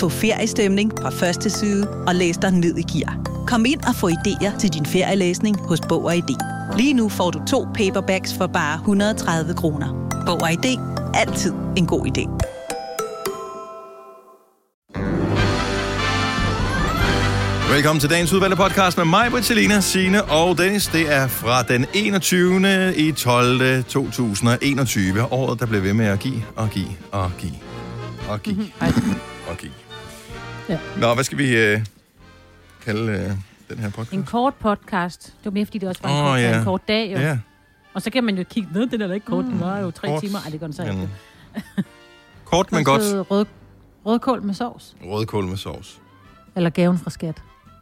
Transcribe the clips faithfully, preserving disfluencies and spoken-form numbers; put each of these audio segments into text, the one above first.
Få feriestemning fra første side og læs dig ned i gear. Kom ind og få idéer til din ferielæsning hos Bog og I D. Lige nu får du to paperbacks for bare et hundrede og tredive kroner. Bog og I D. Altid en god idé. Velkommen til dagens udvalgte podcast med mig, Britt, Selina, Signe og Dennis. Det er fra den enogtyvende i tolvte to tusind og enogtyve. Året, der blev ved med at give og give og give og give mm-hmm. og give. Ja. Nå, hvad skal vi øh, kalde øh, den her podcast? En kort podcast. Det var mere, fordi det også var en, oh, kort, ja. en kort dag. Jo. Ja. Og så kan man jo kigge ned, den er da ikke kort. Mm. Den var jo tre kort, timer. Ej, det går den så ikke. Kort, men godt. Rød, rødkål med sovs. Rødkål med sovs. Eller gaven fra skat.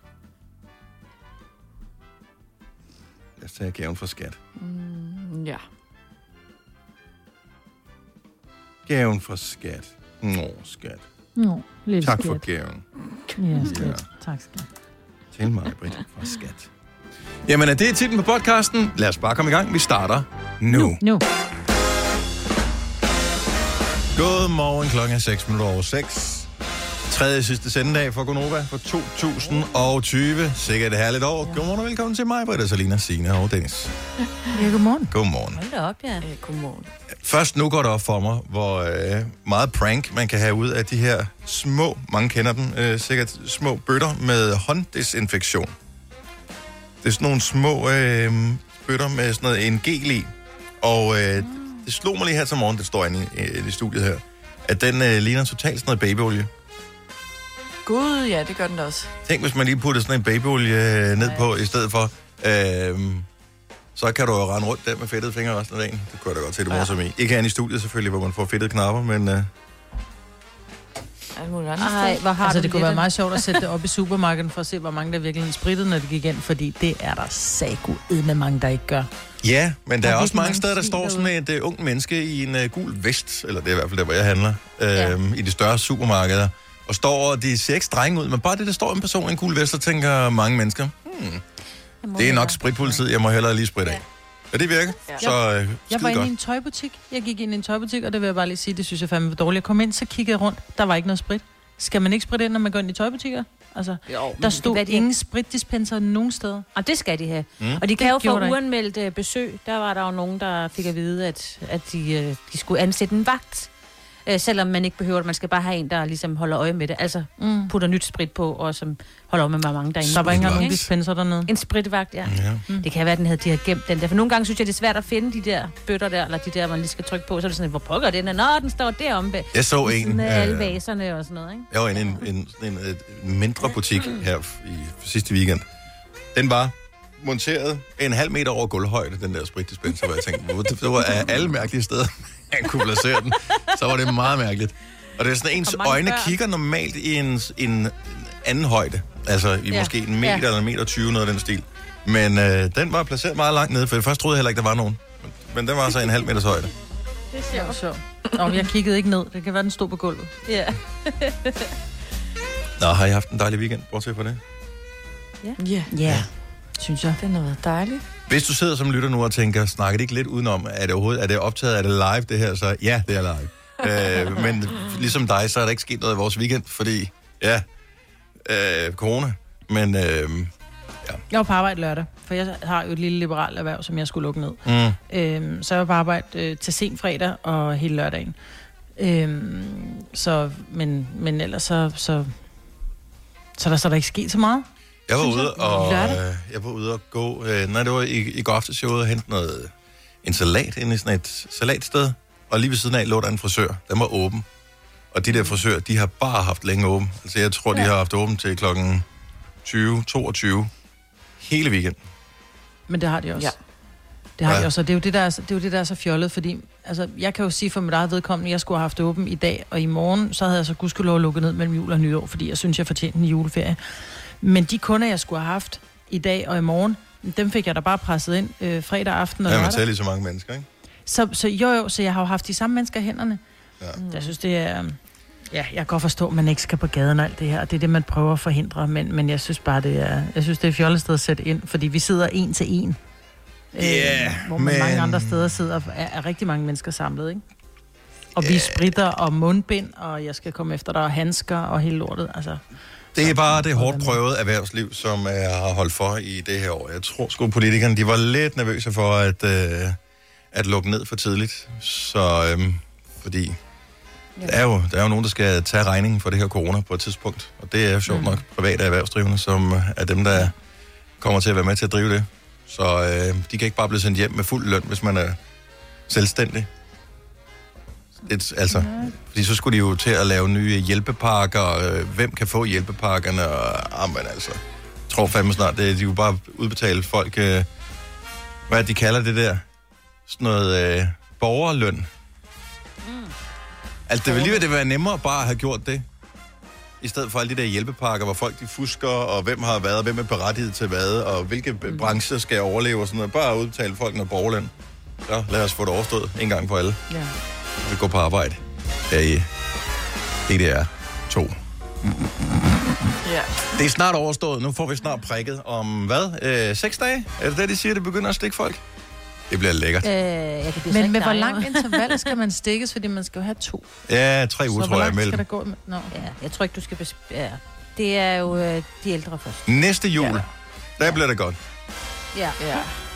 Jeg sagde gaven fra skat. Mm, ja. Gaven fra skat. Nå, skat. Nå, lidt tak skat. for gaven. Ja, skat. Ja. Tak, skat. Til mig, Britt, fra skat. Jamen, det er titlen på podcasten. Lad os bare komme i gang. Vi starter nu. Nu. nu. Godmorgen, klokken er seks minutter over seks. Tredje sidste sendedag for Gonova for to tusind og tyve. Sikkert et herligt år. Ja. Godmorgen og velkommen til mig, Britta, Salina, Signe og Dennis. Ja, godmorgen. Godmorgen. Hold da op, ja. Øh, godmorgen. Først nu går det op for mig, hvor øh, meget prank man kan have ud af de her små, mange kender dem, øh, sikkert små bøtter med hånddesinfektion. Det er sådan nogle små øh, bøtter med sådan noget, en gel i. Og øh, mm. det slog mig lige her til morgen, det står inde i, i, i studiet her, at den øh, ligner totalt sådan noget babyolie. Gud, ja, det gør den da også. Tænk, hvis man lige putter sådan en babyolie ned på, i stedet for, øhm, så kan du jo rende rundt der med fedtede fingre resten af dagen. Det kunne jeg da godt se, det morsomt i. Ikke herinde i studiet selvfølgelig, hvor man får fedtede knapper, men... Øh... Ej, hvor har altså, det kunne være meget sjovt at sætte det op i supermarkedet, for at se, hvor mange der virkelig sprittede, når det gik ind, fordi det er der sagu med mange, der ikke gør. Ja, men der, der er, er også mange steder, der står sådan et uh, ungt menneske i en uh, gul vest, eller det er i hvert fald der, hvor jeg handler, øh, ja. i de større supermarkeder. Og står, og de ser ikke strenge ud, men bare det, der står en person i en gul vest, så tænker mange mennesker, hmm, det er nok spritpolitiet, jeg må hellere lige spritte af. Ja, det virker. Ja. Så øh, jeg var inde i en tøjbutik. Jeg gik ind i en tøjbutik, og det vil jeg bare lige sige, det synes jeg fandme var dårligt. Jeg kom ind, så kiggede jeg rundt. Der var ikke noget sprit. Skal man ikke spritte ind, når man går ind i tøjbutikker? Altså, jo, der stod det, ingen spritdispenser nogen steder. Og det skal de have. Mm. Og de det kan jo få uanmeldt uh, besøg. Der var der jo nogen, der fik at vide, at, at de, uh, de skulle ansætte en vagt. Uh, selvom man ikke behøver det. Man skal bare have en, der ligesom holder øje med det. Altså mm. putter nyt sprit på, og som holder øje med, hvor mange der er inde. Så var ikke engang nogen dispenser dernede. En spritvagt, ja. ja. Mm. Det kan være, at den havde, de havde gemt den der. For nogle gange synes jeg, det er svært at finde de der bøtter der, eller de der, man lige skal trykke på. Så er det sådan, hvor pokker den er? Nå, den står deromme bag. Jeg så en... Med øh, alle vaserne og sådan noget, ikke? Jeg var inde i en, en, en, en, en mindre butik her i sidste weekend. Den var monteret en halv meter over gulvhøjde, den der spritdispenser, hvor jeg tænkte, det var af alle mærkelige steder, man kunne placere den. Så var det meget mærkeligt. Og det er sådan, ens øjne børn. kigger normalt i en, en anden højde. Altså i ja. måske en meter ja. eller en meter tyve, noget af den stil. Men øh, den var placeret meget langt nede, for jeg først troede heller ikke, der var nogen. Men, men den var altså en halv meters højde. Det er sjovt. sjovt. Nå, jeg kiggede ikke ned. Det kan være, den stod på gulvet. Ja. Nå, har I haft en dejlig weekend? Bortset fra det? Ja. Ja. Ja, synes jeg. Den har været dejlig. Hvis du sidder som lytter nu og tænker, snakker det ikke lidt udenom? Er det overhovedet, er det optaget? Er det live, det her? Så ja, det er live. øh, men ligesom dig, så er der ikke sket noget i vores weekend, fordi, ja, øh, corona. Men, øh, ja. Jeg var på arbejde lørdag, for jeg har jo et lille liberalt erhverv, som jeg skulle lukke ned. Mm. Øhm, så jeg var på arbejde øh, til sent fredag og hele lørdagen. Øhm, så, men, men ellers så, så, så, der, så der ikke sket så meget. Jeg var ude og, øh, jeg var ude og gå, øh, nej, det var i, i går aftes, jeg var ude og hente noget, en salat inde i sådan et salatsted, og lige ved siden af lå der en frisør. Den var åben. Og de der frisører, de har bare haft længe åben. Altså jeg tror, ja. de har haft åben til klokken tyve, toogtyve hele weekend. Men det har de også. Ja. Det har ja. de også, og det er jo det, der er, det er jo det, der er så fjollet, fordi altså, jeg kan jo sige for mit eget vedkommende, jeg skulle have haft åben i dag, og i morgen, så havde jeg så gudskelov lukket ned mellem jul og nytår, fordi jeg synes, jeg fortjente en juleferie. Men de kunder, jeg skulle have haft i dag og i morgen, dem fik jeg da bare presset ind øh, fredag aften og lørdag. Ja, man tæller lige så mange mennesker, ikke? Så, så jo jo, så jeg har jo haft de samme mennesker i hænderne. Ja. Jeg synes, det er... Ja, jeg kan godt forstå, at man ikke skal på gaden og alt det her, og det er det, man prøver at forhindre, men, men jeg synes bare, det er... Jeg synes, det er fjollet sted at sætte ind, fordi vi sidder en til en. Ja, yeah, øh, hvor man men... mange andre steder sidder, er, er rigtig mange mennesker samlet, ikke? Og vi spritter og mundbind, og jeg skal komme efter dig og handsker og hele lortet. Altså, det er bare det hårdt prøvede erhvervsliv, som jeg har holdt for i det her år. Jeg tror sgu, politikerne de var lidt nervøse for at, øh, at lukke ned for tidligt. Så øh, fordi ja. der, er jo, der er jo nogen, der skal tage regningen for det her corona på et tidspunkt. Og det er jo sjovt mm. nok private erhvervsdrivende, som er dem, der kommer til at være med til at drive det. Så øh, de kan ikke bare blive sendt hjem med fuld løn, hvis man er selvstændig. Det, altså, fordi så skulle de jo til at lave nye hjælpepakker. Hvem kan få hjælpepakkerne? Og, ah, men altså, jeg tror fandme snart, det, de jo bare udbetale folk, øh, hvad de kalder det der? Sådan noget øh, borgerløn. Mm. Altså, det vil lige det være nemmere bare at have gjort det, i stedet for alle de der hjælpepakker, hvor folk de fusker, og hvem har været, og hvem er berettiget til hvad, og hvilke mm. brancher skal overleve og sådan noget. Bare udbetale folk noget borgerløn. Så lad os få det overstået en gang for alle. Ja. Vi går på arbejde her i D D R to. Ja. Det er snart overstået. Nu får vi snart prikket om hvad? Øh, seks dage? Er det det, de siger, det begynder at stikke folk? Det bliver lækkert. Øh, jeg kan Men med hvor lang interval skal man stikkes, fordi man skal jo have to? Ja, tre uger, tror jeg, imellem. Så hvor lang skal der gå? Med? No. Ja, jeg tror ikke, du skal... Besp- ja. Det er jo øh, de ældre først. Næste jul, ja. der ja. bliver det godt. Ja. ja.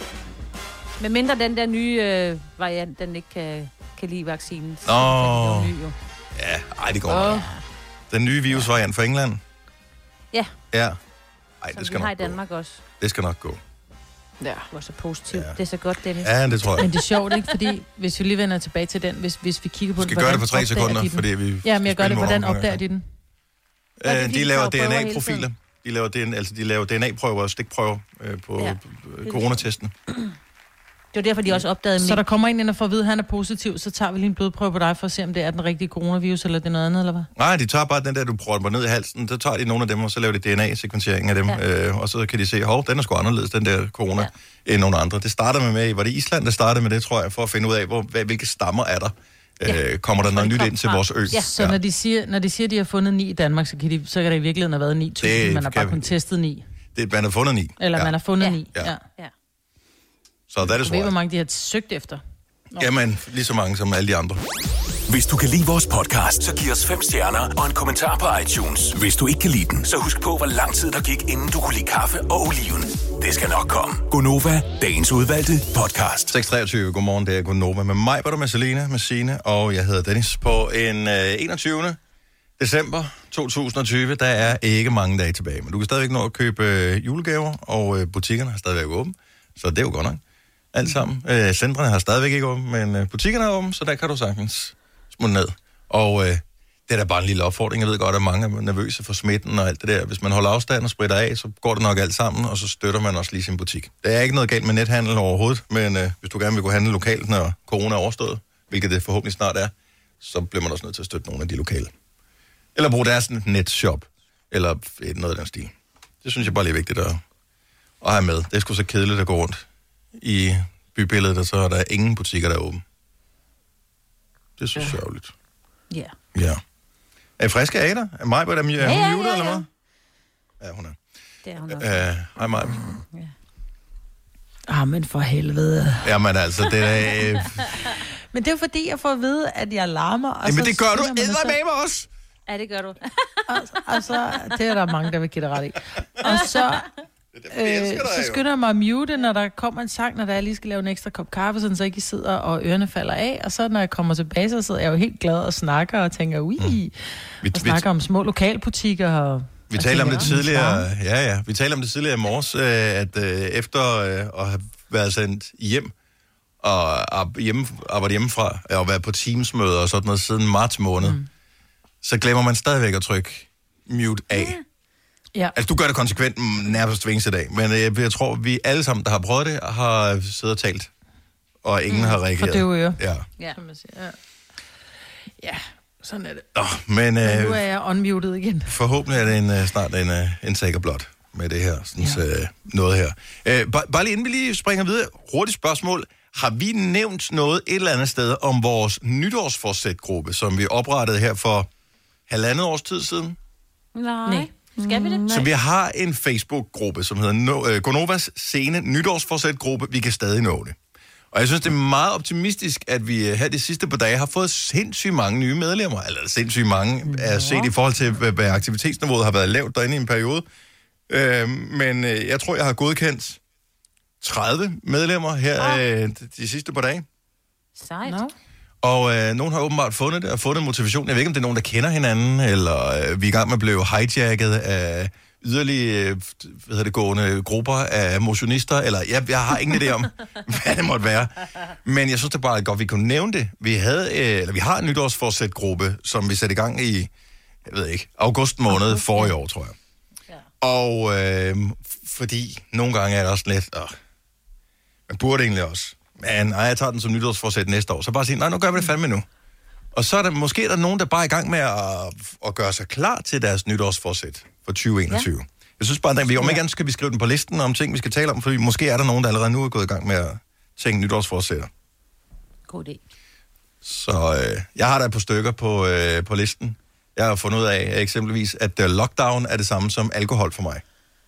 Men mindre den der nye øh, variant, den ikke kan... kan lide vaccinen. Åh. Oh. Ja, ej, det går oh. nok. Den nye virusvariant fra England? Ja. Ja. Ej, som det skal vi nok har i Danmark gå. også. Det skal nok gå. Ja. Det var så positivt. Ja. Det er så godt, Dennis. Ja, det tror jeg. Men det er sjovt, ikke? Fordi, hvis vi lige vender tilbage til den, hvis, hvis vi kigger på den, den, gøre det for tre sekunder, fordi vi... Ja, men jeg gør det, hvordan opdager de den? Øh, de, de laver D N A-profiler. De laver, D N A, altså, de laver D N A-prøver og stikprøver øh, på ja. coronatesten. Det var derfor, de også opdagede Så der kommer en ind og får at vide, at han er positiv, så tager vi lige en blodprøve på dig for at se, om det er den rigtige coronavirus, eller det er noget andet, eller hvad? Nej, de tager bare den der, du prøver ned i halsen, så tager de nogle af dem, og så laver de D N A-sekventering af dem, ja. øh, og så kan de se, hov, den er sgu anderledes, den der corona, ja. end nogle andre. Det starter med, med, var det Island, der startede med det, tror jeg, for at finde ud af, hvor, hvilke stammer er der. Ja. Øh, kommer der noget nyt ind til vores ø? Ja. Så ja. når de siger, når de siger, de har fundet ni i Danmark, så kan, de, så kan der i virkeligheden have været ni tusind, man har bare kun testet ni. Det, man har fundet ni. Eller ja. man har fundet ja. ni, ja. ja. ja. Så det er det så. Du ved, hvor mange de har søgt efter. Nå. Jamen, lige så mange som alle de andre. Hvis du kan lide vores podcast, så giv os fem stjerner og en kommentar på iTunes. Hvis du ikke kan lide den, så husk på, hvor lang tid der gik, inden du kunne lide kaffe og oliven. Det skal nok komme. Gonova, dagens udvalgte podcast. seks treogtyve, godmorgen, det er Gonova med mig, med Selina, med Signe, og jeg hedder Dennis. På en øh, enogtyvende december to tusind og tyve, der er ikke mange dage tilbage, men du kan stadigvæk nå at købe øh, julegaver, og øh, butikkerne har stadigvæk åbent, så det er jo godt nok. Alt sammen. Øh, centrene har stadigvæk ikke åbent, men øh, butikkerne er åbent, så der kan du sagtens smutte ned. Og øh, det er da bare en lille opfordring. Jeg ved godt, at mange er nervøse for smitten og alt det der. Hvis man holder afstand og spritter af, så går det nok alt sammen, og så støtter man også lige sin butik. Der er ikke noget galt med nethandel overhovedet, men øh, hvis du gerne vil gå handle lokalt, når corona er overstået, hvilket det forhåbentlig snart er, så bliver man også nødt til at støtte nogle af de lokale. Eller bruge deres netshop, eller noget af den stil. Det synes jeg bare lige er vigtigt at, at have med. Det er sgu så kedeligt at gå rundt i bybilledet, og så er der ingen butikker, der er åbne. Det er så ja. sørgeligt. Ja. Ja. Er I friske af dig? Er Maj, er hun ja, ja, muted, ja, ja. eller hvad? Ja, hun er. Det er hun også. Uh, hej, Maj. Ja. Ah, men for helvede. Jamen altså, det er... Men det er fordi, jeg får at vide, at jeg larmer. Og Jamen så det gør du med mig også. Ja, det gør du. og, og så, det er der mange, der vil give dig ret i. Og så... Øh, så skynder jeg mig at mute, når der kommer en sang, når der jeg lige skal lave en ekstra kop kaffe, sådan så ikke I sidder og ørerne falder af. Og så når jeg kommer tilbage, så sidder jeg jo helt glad og snakker og tænker, ui, mm. vi, og snakker vi, om små lokalbutikker. Og, vi talte om det tidligere, ja ja, vi talte om det tidligere i morges, øh, at øh, efter øh, at have været sendt hjem og hjemme, arbejde hjemmefra og været på Teams-møder og sådan noget siden marts måned, mm. så glemmer man stadigvæk at trykke mute af. Yeah. Ja. Altså, du gør det konsekvent nærmest hver eneste dag, men jeg, jeg tror, vi alle sammen, der har prøvet det, har siddet og talt, og ingen mm, har reageret. For døve ører. Ja. Ja. ja. Ja, sådan er det. Nå, men, men øh, nu er jeg unmuted igen. Forhåbentlig er det en, uh, snart en, uh, en sikker blot med det her, sådan ja. uh, noget her. Uh, bare, bare lige inden vi lige springer videre, hurtigt spørgsmål. Har vi nævnt noget et eller andet sted om vores nytårsforsætgruppe, som vi oprettede her for halvandet års tid siden? Nej. Nej. Skal vi det? Så vi har en Facebook-gruppe, som hedder no- uh, Gonovas Scene Nytårsforsætgruppe. Vi kan stadig nå det. Og jeg synes, det er meget optimistisk, at vi her de sidste par dage har fået sindssygt mange nye medlemmer. Eller sindssygt mange er set i forhold til, hvad aktivitetsniveauet har været lavt derinde i en periode. Øh, men øh, jeg tror, jeg har godkendt tredive medlemmer her øh, de sidste par dage. Sejt. No. Og øh, nogen har åbenbart fundet det og fundet motivation. Jeg ved ikke, om det er nogen, der kender hinanden, eller øh, vi er i gang med at blive hijacket af yderligere øh, hvad hedder det, gående grupper af motionister, eller jeg, jeg har ingen idé om, hvad det måtte være. Men jeg synes det bare godt, vi kunne nævne det. Vi, havde, øh, eller vi har en nytårsforsæt-gruppe, som vi satte i gang i, jeg ved ikke, august måned august, forrige ja. år, tror jeg. Ja. Og øh, fordi nogle gange er det også lidt, åh, man burde egentlig også, men nej, jeg tager den som nytårsforsæt næste år, så bare sige, nej, nu gør vi det fandme nu. Og så er der måske er der nogen, der bare er i gang med at, at gøre sig klar til deres nytårsforsæt for tyve enogtyve. Ja. Jeg synes bare, at vi om ikke andet skal vi skrive den på listen om ting, vi skal tale om, fordi måske er der nogen, der allerede nu er gået i gang med at tænke nytårsforsætter. God idé. Så øh, jeg har der et par stykker på, øh, på listen. Jeg har fundet ud af eksempelvis, at uh, lockdown er det samme som alkohol for mig.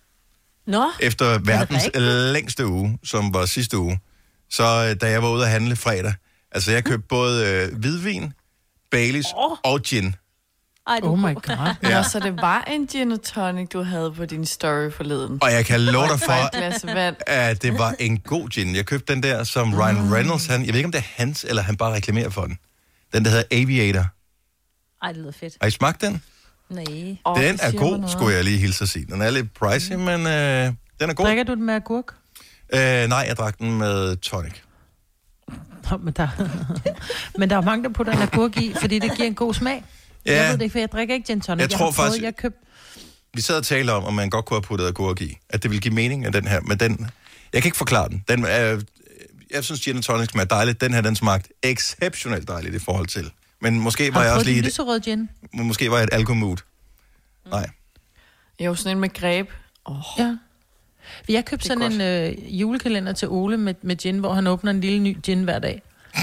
Nå? Efter verdens længste uge, som var sidste uge, så da jeg var ude at handle fredag, altså jeg købte både øh, hvidvin, Baileys oh. og gin. Ej, oh my god. Ja. Så det var en gin og tonic, du havde på din story forleden. Og jeg kan love dig for, at det var en god gin. Jeg købte den der, som Ryan Reynolds, han, jeg ved ikke, om det er hans, eller han bare reklamerer for den. Den, der hedder Aviator. Ej, det lyder fedt. Har I smagt den? Nej. Den er god, skulle jeg lige hilse at sige. Den er lidt pricey, mm. men øh, den er god. Drikker du den med agurk? Øh, nej, jeg drak den med tonic. Nå, men, der... men der er mange, der putter en agurk i, fordi det giver en god smag. Ja. Jeg ved det ikke, for jeg drikker ikke gin tonic. Jeg, jeg tror faktisk, jeg køb... vi sad og talte om, om man godt kunne have puttet agurk i. At det ville give mening af den her, men den... Jeg kan ikke forklare den. den er... Jeg synes, gin tonic smager dejligt. Den her, den smagte exceptionelt dejligt i forhold til. Men måske var jeg også lige... lyserød gin? Måske var jeg et alkoholmood. Mm. Nej. Jeg var sådan en med greb. Oh. Ja. Jeg købte sådan godt. en øh, julekalender til Ole med, med gin, hvor han åbner en lille ny gin hver dag.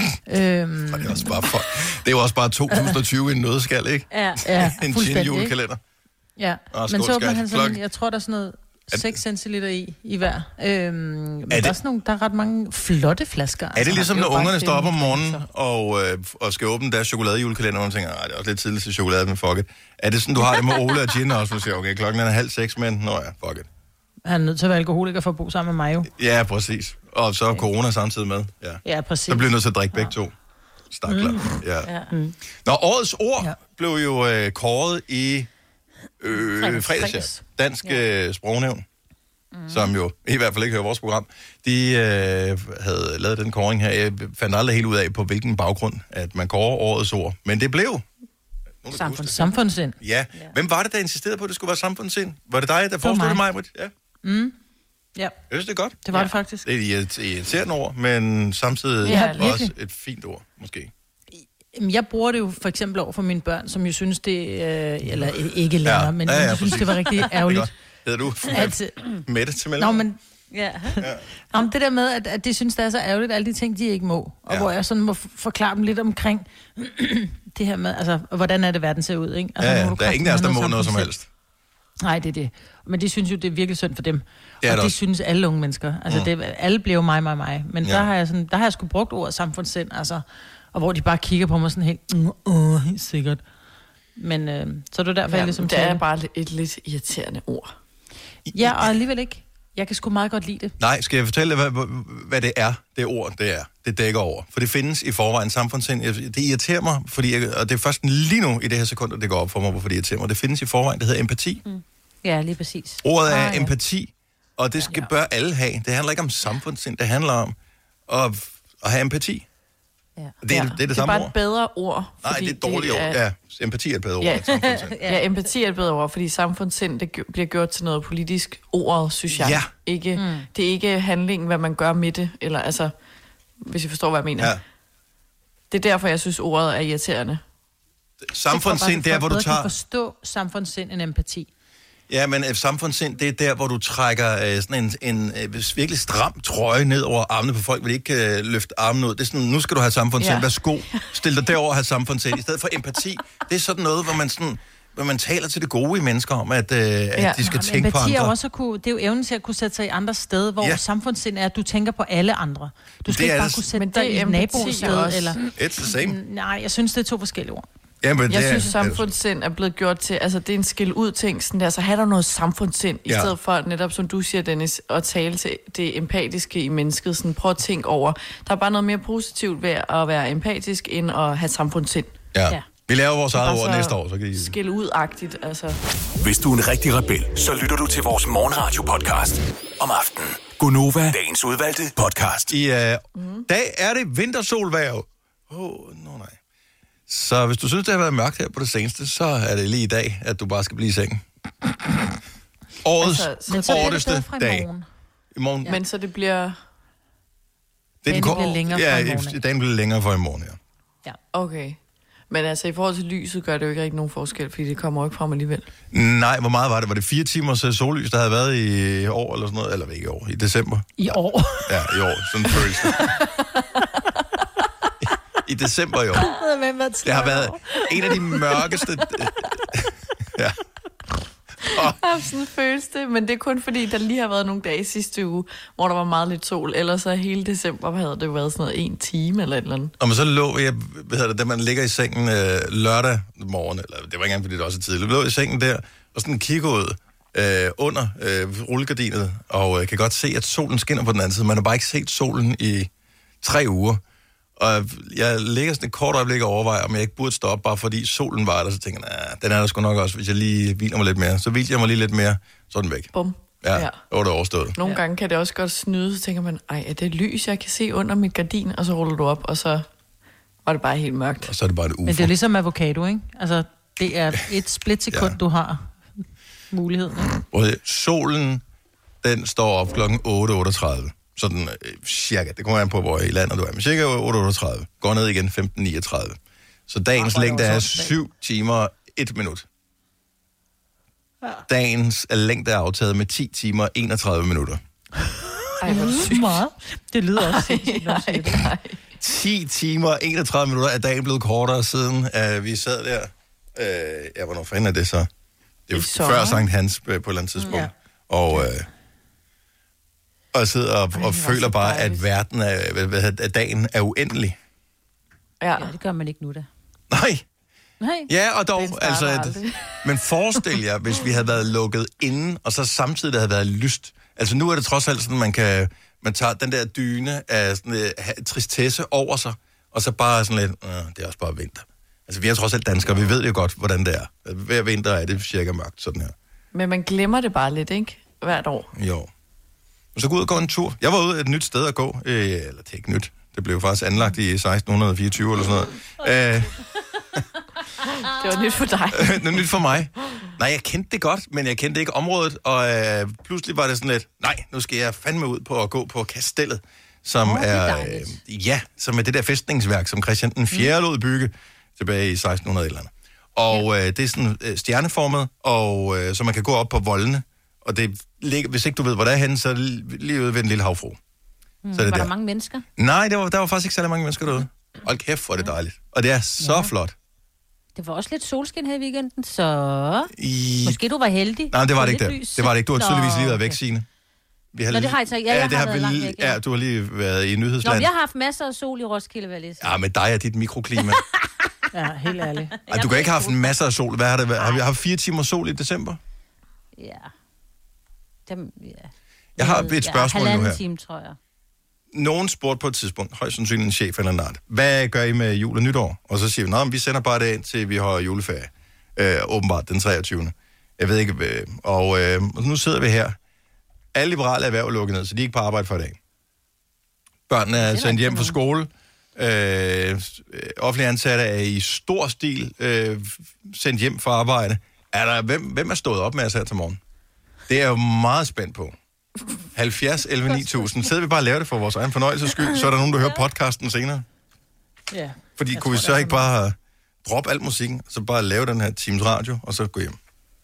øhm... det, er også bare for... det er jo også bare to tusind og tyve i en nødskal, ikke? Ja, ja en gin-julekalender. Ja, oh, men så åbner han sådan en, jeg tror, der er sådan noget seks centiliter i, i hver. Øhm, men er det... der, er sådan nogle, der er ret mange flotte flasker. Er det altså, ligesom, når ungerne står op om morgenen og, øh, og skal åbne deres chokoladejulekalender, og man tænker, det er også lidt tidligt til chokolade, men fuck it. Er det sådan, du har det med Ole og gin også? Du siger, okay, klokken er halv seks, men nå ja, fuck it. Han er nødt til at være alkoholiker for at bo sammen med mig jo. Ja, præcis. Og så er corona samtidig med. Ja, ja præcis. Så bliver nødt til at drikke begge to. Stakler. Mm. Ja. Ja. Mm. Nå, årets ord ja. blev jo øh, kåret i øh, fredags, fredags. Ja. Dansk ja. øh, Sprognævn, mm. som jo i hvert fald ikke hører vores program. De øh, havde lavet den kåring her. Jeg fandt aldrig helt ud af, på hvilken baggrund, at man kårer årets ord. Men det blev... Samfund, samfundssind. Ja. ja. Hvem var det, der insisterede på, at det skulle være samfundssind? Var det dig, der foreslog det, mig? Ja. Mm. Ja. Jeg synes, det er godt. Det var ja. det faktisk. Det er et irriterende ord, men samtidig ja, også et fint ord, måske. Jeg bruger det jo for eksempel over for mine børn, som jo synes det, øh, eller ikke længere, ja. men ja, ja, de synes, det var rigtig ærgerligt. Hedder du at, Mette til mellemrum? Nå, men... Ja. ja. Om det der med, at, at de synes, det er så ærgerligt, alle de ting, de ikke må. Og ja. hvor jeg sådan må forklare dem lidt omkring det her med, altså, hvordan er det, verden ser ud, ikke? Altså, ja, ja. Der er ingen af os, der må noget som helst. Nej, det er det. Men de synes jo, det er virkelig synd for dem. Det og det også. synes alle unge mennesker. Altså, mm. det, alle bliver jo mig, mig, mig. Men ja. der har jeg sådan, der har jeg sgu brugt ordet samfundssind, altså, og hvor de bare kigger på mig sådan helt, åh, helt sikkert. Men øh, så er det derfor, ja, jeg ligesom det er bare et lidt irriterende ord. Ja, og alligevel ikke. Jeg kan sgu meget godt lide det. Nej, skal jeg fortælle dig, hvad, hvad det er, det ord, det er? Det dækker over. For det findes i forvejen samfundssind. Det irriterer mig, fordi jeg, og det er først lige nu i det her sekund, at det går op for mig, hvorfor det irriterer mig. Det findes i forvejen, det hedder empati. Mm. Ja, lige præcis. Ordet er ah, ja. empati, og det skal ja. bør alle have. Det handler ikke om samfundssind, det handler om at, at have empati. Ja. Det, er, ja. det er det, det samme er ord. bare et bedre ord. Nej, det er et dårligt er... ord. Ja, empati er et bedre ord. Ja. ja, empati er et bedre ord, fordi samfundssind, det bliver gjort til noget politisk ord, synes jeg. Ja. Ikke, mm. Det er ikke handlingen, hvad man gør med det, eller altså, hvis I forstår, hvad jeg mener. Ja. Det er derfor, jeg synes, ordet er irriterende. Samfundssind, det er, hvor du tager... Jeg kan forstå samfundssind en empati. Ja, men samfundssind, det er der, hvor du trækker øh, sådan en, en øh, virkelig stram trøje ned over armene på folk, hvor de ikke kan øh, løfte armene ud. Det er sådan, nu skal du have samfundssind, ja. Værsgo, stil dig derover og have samfundssind. I stedet for empati, det er sådan noget, hvor man sådan men man taler til det gode i mennesker om, at, øh, ja. at de skal ja, tænke på andre. Er også kunne, det er jo evnen til at kunne sætte sig i andre steder, hvor ja. samfundssind er, at du tænker på alle andre. Du skal ikke bare det, kunne sætte dig i et nabosted. Eller... It's the same. Nej, jeg synes, det er to forskellige ord. Ja, men jeg det synes, er, samfundssind er blevet gjort til, altså det er en skil ud ting, sådan der, så have der noget samfundssind, ja. I stedet for netop, som du siger, Dennis, at tale til det empatiske i mennesket, sådan prøv at tænke over. Der er bare noget mere positivt ved at være empatisk, end at have samfundssind. Ja. ja. Vi laver vores eget ord næste år, så kan I... Skil ud-agtigt, altså. Hvis du er en rigtig rebel, så lytter du til vores morgenradio-podcast om aftenen. Gonova, dagens udvalgte podcast. I uh, mm. dag er det vintersolvejr. Åh, oh, no, nej. Så hvis du synes, det har været mørkt her på det seneste, så er det lige i dag, at du bare skal blive i sengen. Årets altså, korteste dag. I morgen. I morgen. Ja. Men så det bliver... Det er den bliver længere ja, for i morgen. Ja, dagen bliver længere for i morgen, ja. Ja. Okay. Men altså, i forhold til lyset gør det jo ikke rigtig nogen forskel, fordi det kommer jo ikke frem alligevel. Nej, hvor meget var det? Var det fire timers sollys, der havde været i år eller sådan noget? Eller ikke i år, i december? I år? Ja, i år. Sådan føles det. I december i år. Det har været en af de mørkeste... ja. Og... Ja, sådan føles det, men det er kun fordi, der lige har været nogle dage sidste uge, hvor der var meget lidt sol, ellers så hele december havde det været sådan noget en time eller et eller andet. Og man så lå, jeg hvad hedder det, da man ligger i sengen øh, lørdag morgen, eller det var ikke engang, fordi det også er tidligt, vi lå i sengen der, og sådan kigger ud øh, under øh, rullegardinet, og øh, kan godt se, at solen skinner på den anden side. Man har bare ikke set solen i tre uger. Og jeg ligger sådan et kort øjeblik og overvejer, om jeg ikke burde stoppe, bare fordi solen var der, så tænker jeg, nah, den er der sgu nok også, hvis jeg lige hviler mig lidt mere. Så hviler jeg mig lige lidt mere, så er den væk. Bum. Ja, ja. Det var det overstået. Nogle ja. gange kan det også godt snyde, så tænker man, ej, er det lys, jeg kan se under mit gardin? Og så ruller du op, og så var det bare helt mørkt. Og så er det bare et ufo. Men det er ligesom avocado, ikke? Altså, det er et splitsekund, ja. du har mulighed. Ikke? Solen, den står op klokken otte otteogtredive. Sådan øh, cirka, det kommer an på, hvor i landet du er, men cirka otte otteogtredive. Går ned igen femten niogtredive. Så dagens længde er syv timer og et minut. Ja. Dagens længde er aftaget med ti timer og enogtredive minutter. Ej, hvor sygt. Meget. Det lyder også sindssygt. ti timer og enogtredive minutter er dagen blevet kortere siden, uh, vi sad der. Uh, ja, hvornår fanden er det så? Det var før Sankt Hans uh, på et eller andet tidspunkt. Ja. Og... Uh, Og jeg sidder og, og føler bare, at verden er, hvad, hvad, at dagen er uendelig. Ja. ja, det gør man ikke nu da. Nej. Nej. Ja, og dog, altså, at, men forestil jer, hvis vi havde været lukket inden, og så samtidig der havde været lyst. Altså nu er det trods alt sådan, man kan, man tager den der dyne af sådan, uh, tristesse over sig, og så bare sådan lidt, uh, det er også bare vinter. Altså vi er trods alt danskere, vi ved jo godt, hvordan det er. Hver vinter er det cirka mørkt, sådan her. Men man glemmer det bare lidt, ikke? Hvert år. Jo. Og så gå ud og gå en tur. Jeg var ude et nyt sted at gå. Øh, eller det er ikke nyt. Det blev faktisk anlagt i seksten fireogtyve eller sådan noget. Øh, det var nyt for dig. det var nyt for mig. Nej, jeg kendte det godt, men jeg kendte ikke området. Og øh, pludselig var det sådan lidt, nej, nu skal jeg fandme ud på at gå på Kastellet, som oh, er, øh, ja, som er det der fæstningsværk, som Christian den fjerde lod bygge tilbage i seksten hundrede eller andet. Og øh, det er sådan øh, stjerneformet, og øh, så man kan gå op på voldene. Og det ligger, hvis ikke du ved, hvor det er henne, så er det lige ude ved den lille havfru. Mm, så er det var der. der mange mennesker? Nej, der var, der var faktisk ikke særlig mange mennesker derude. Hold kæft, hvor er det dejligt. Og det er så ja. flot. Det var også lidt solskin her i weekenden, så I... måske du var heldig. Nej, det var det ikke der. Det var det ikke. Du har tydeligvis lige været væk, Signe. Vi har Nå, lige... det har jeg så. Ja, jeg ja, det har, har været langt væk. Ja. ja, du har lige været i nyhedsland. Nå, jeg har haft masser af sol i Roskilde, vil jeg lige sige. Ja, med dig er dit mikroklima. ja, helt ærligt. Ej, du kan ikke have haft en masse af sol. Hvad har det været? Har vi haft fire timer sol i december? Ja. Dem, ja. Jeg har et spørgsmål ja, nu her. Time, tror jeg. Nogen spurgte på et tidspunkt, højst sandsynligt en chef eller en art, hvad gør I med jul og nytår? Og så siger vi, nej, vi sender bare det ind til, vi har juleferie. Øh, åbenbart den treogtyvende Jeg ved ikke, øh, og øh, nu sidder vi her. Alle liberale erhverv er lukket ned, så de er ikke på arbejde for i dag. Børnene er sendt hjem fra skole. Øh, offentlige ansatte er i stor stil øh, sendt hjem fra arbejde. Er der, hvem, hvem er stået op med os her til morgen? Det er jeg jo meget spændt på. halvfjerds elleve ni tusind Sidder vi bare og laver det for vores egen fornøjelses skyld, så er der nogen, der hører podcasten senere. Ja. Fordi jeg kunne vi så ikke bare droppe al musikken, så bare lave den her Teams Radio, og så gå hjem?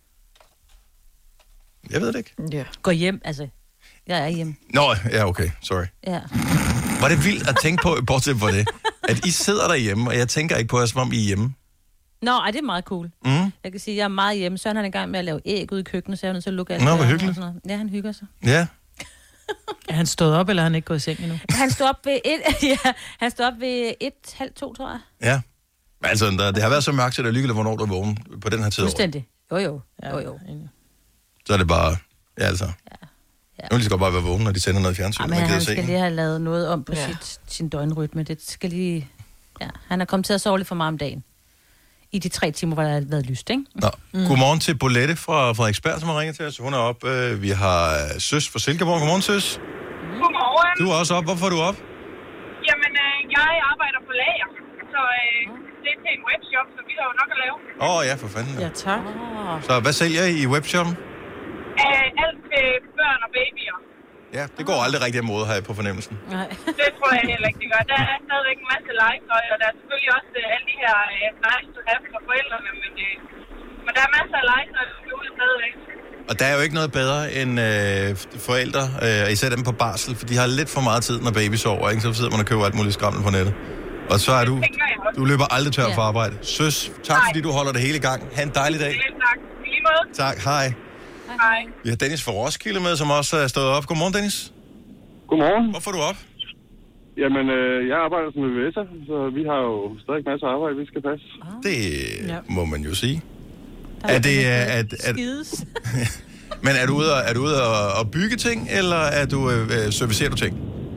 Jeg ved det ikke. Ja. Gå hjem, altså. Jeg er hjemme. Nå, ja, okay. Sorry. Ja. Var det vildt at tænke på, bortset på det, at I sidder derhjemme, og jeg tænker ikke på jer, som om I er hjemme. Nå, ej, det er meget cool. Mm. Jeg kan sige, jeg er meget hjemme. Søren han er i gang med at lave æg ude i køkkenet, så jeg er nødt til at lukke alt. Nå, hvor døren hyggeligt. og sådan noget. Ja, han hygger sig. Ja. Er han stået op, eller er han ikke gået i seng endnu? Han står op ved et, ja, han står op ved et, halv to, tror jeg. Ja. Altså, der, det har været så mørkt, så det er ligegyldigt, hvornår du er vågen på den her tid. Fuldstændig. Jo, jo. Ja, jo, jo. Så er det bare... Ja, altså. Ja. Ja. Nu vil de godt bare være vågen, når de sender noget fjernsyn. Ja, man men gider han se. skal lige have lavet noget om på Ja. sit, sin døgnrytme. Det skal lige... Ja, han er kommet til at sove lidt for meget om dagen. I de tre timer, hvor der har været lyst, ikke? Nå. Mm. Godmorgen til Bolette fra Frederiksberg, som har ringet til os. Hun er op. Øh, vi har Søs fra Silkeborg. Godmorgen, Søs. Godmorgen. Du er også op. Hvorfor er du op? Jamen, øh, jeg arbejder på lager, så øh, det er til en webshop, så vi har jo nok at lave. Åh, oh, ja, for fanden. Ja, tak. Så hvad sælger I i webshoppen? Øh, alt til børn og babyer. Ja, det går aldrig rigtig af mode, har jeg på fornemmelsen. Nej. Det tror jeg heller ikke, det gør. Der er stadigvæk en masse legetøj, og der er selvfølgelig også øh, alle de her øh, nice to have for forældrene, men, øh, men der er masser af legetøj, der skal ud stadigvæk. Og der er jo ikke noget bedre end øh, forældre, øh, især dem på barsel, for de har lidt for meget tid, når baby sover, ikke? Så sidder man og køber alt muligt skrammel på nettet. Og så er du, du løber aldrig tør for arbejde. Søs, tak Nej. fordi du holder det hele i gang. Ha' en dejlig dag. Selv tak. I lige måde. Tak, hej. Hej. Vi har Dennis fra Roskilde med, som også er stået op. Godmorgen, Dennis. Godmorgen. Hvorfor er du op? Jamen, øh, jeg arbejder som V V S'er, så vi har jo stadig masser af arbejde, vi skal passe. Det Ja. må man jo sige. Er det... Er, er, er, Skides. men er du ude, og, er du ude og, og bygge ting, eller er du, øh, servicerer du ting?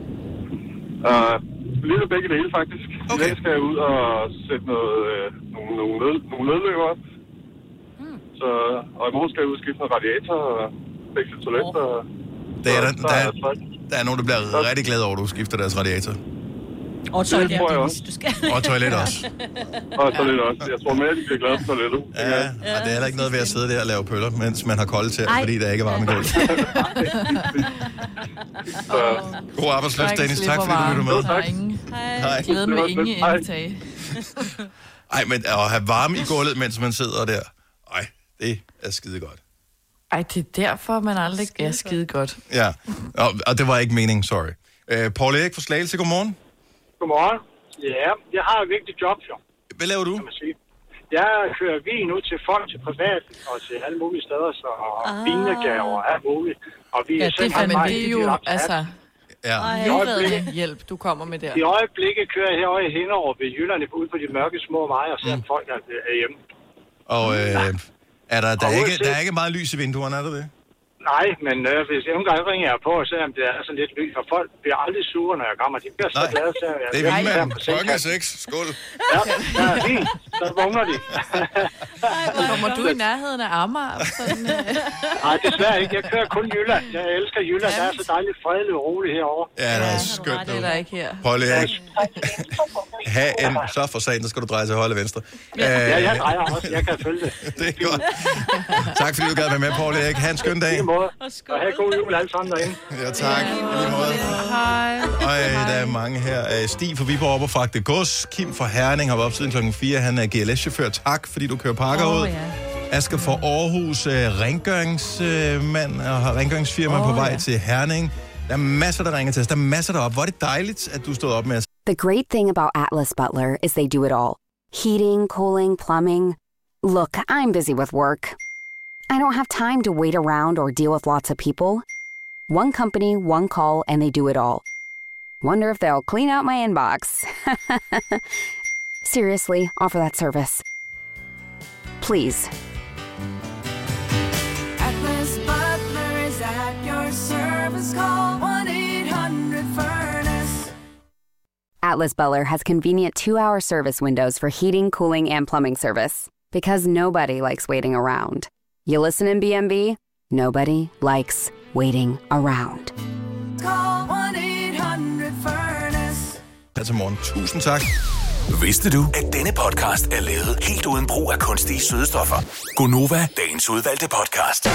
Uh, lidt af begge dele, faktisk. Okay. Jeg skal ud og sætte noget, øh, nogle, nogle, nød, nogle nødløber op. Mm. Så, og i morgen skal jeg ud og skifte noget radiator og fikse toilet. Oh. Og, Der er, der, så, der, er er, der er nogen, der bliver rigtig glade over, at du skifter deres radiator. Og toilet, Det tror jeg Dennis, også. du skal. Og toilet også. og toilet også. Jeg tror mere, at de bliver glade for toilettet. Ja, og det er heller ikke noget ved at sidde der og lave pøller, mens man har kolde til, Ej. fordi der ikke er varme i gulvet. Så, God arbejdsløst, Dennis. Tak fordi du lytter med. Der er ingen Hej. glæde med ingen Hej. indtag. Ej, men at have varme i gulvet, mens man sidder der, ej, det er skide godt. Ej, det er derfor, man aldrig er skide godt. Ja, og, og det var ikke meningen, sorry. Uh, Paul Erik fra Slagelse, godmorgen. Godmorgen. Ja, jeg har et vigtigt job, jo, Hvad laver du? kan man sige. Jeg kører vin ud til folk, til privat og til alle mulige steder, så Ah. vinagaver og alt muligt. Og vi Ja, er det selv er Men meget det er heldige, jo, vi har haft altså, Ja. Ej. livreddende hjælp, du kommer med der. I øjeblikket kører jeg herovre i Hinderup ved Jylland ude på de mørke små veje og ser Mm. folk, der er hjemme. Og øh, er der, der, er Og ikke, uanset- der er ikke meget lys i vinduerne, er der det? Nej, men øh, hvis jeg nogle gange ringer jeg på, og selvom det er sådan lidt lys, for folk bliver aldrig sure, når jeg kommer. De bliver så Nej, glade til, at jeg det er jeg vildt, her mand. på Klokken er sengen. seks. Skål. Ja, ja, fint. Så vågner de. Kommer du i nærheden af Amager? Sådan, øh... Nej, desværre ikke. Jeg kører kun Jylland. Jeg elsker Jylland. Der er så dejligt fredeligt og roligt herovre. Ja, det er du skønt. ret i. Det er der ikke her. Paul Erik, ha' en, så for sagen, så skal du dreje til højre eller venstre. Ja, jeg drejer også. Jeg kan følge det. Det er godt. Tak fordi du gad være med, Paul Erik. Ha' en skøn dag. I lige måde. Og have god jul alle sammen derinde. Ja, tak. I lige måde. Hej. Og øh, der er mange her. Øh, Stig fra Viborg op og fragte gods. Kim fra Herning har været op siden klokken fire. Han er G L S-chauffør. Tak, fordi du kører pakker Åh, ud. ja. Asger fra Aarhus, øh, rengøringsmand og har rengøringsfirma Åh, på vej ja. til Herning. Der er masser, der ringer til os. Der er masser deroppe. Hvor er det dejligt, at du stod op med os. The great thing about Atlas Butler is they do it all. Heating, cooling, plumbing. Look, I'm busy with work. I don't have time to wait around or deal with lots of people. One company, one call, and they do it all. Wonder if they'll clean out my inbox. Seriously, offer that service. Please. Atlas Butler is at your service. Call one eight hundred furnace. Atlas Butler has convenient two-hour service windows for heating, cooling, and plumbing service. Because nobody likes waiting around. You listen in B and B? Nobody likes waiting around. Call one eight hundred furnace. Altså morgen. Tusind tak. Vidste du, at denne podcast er lavet helt uden brug af kunstige sødestoffer? Gonova, dagens udvalgte podcast.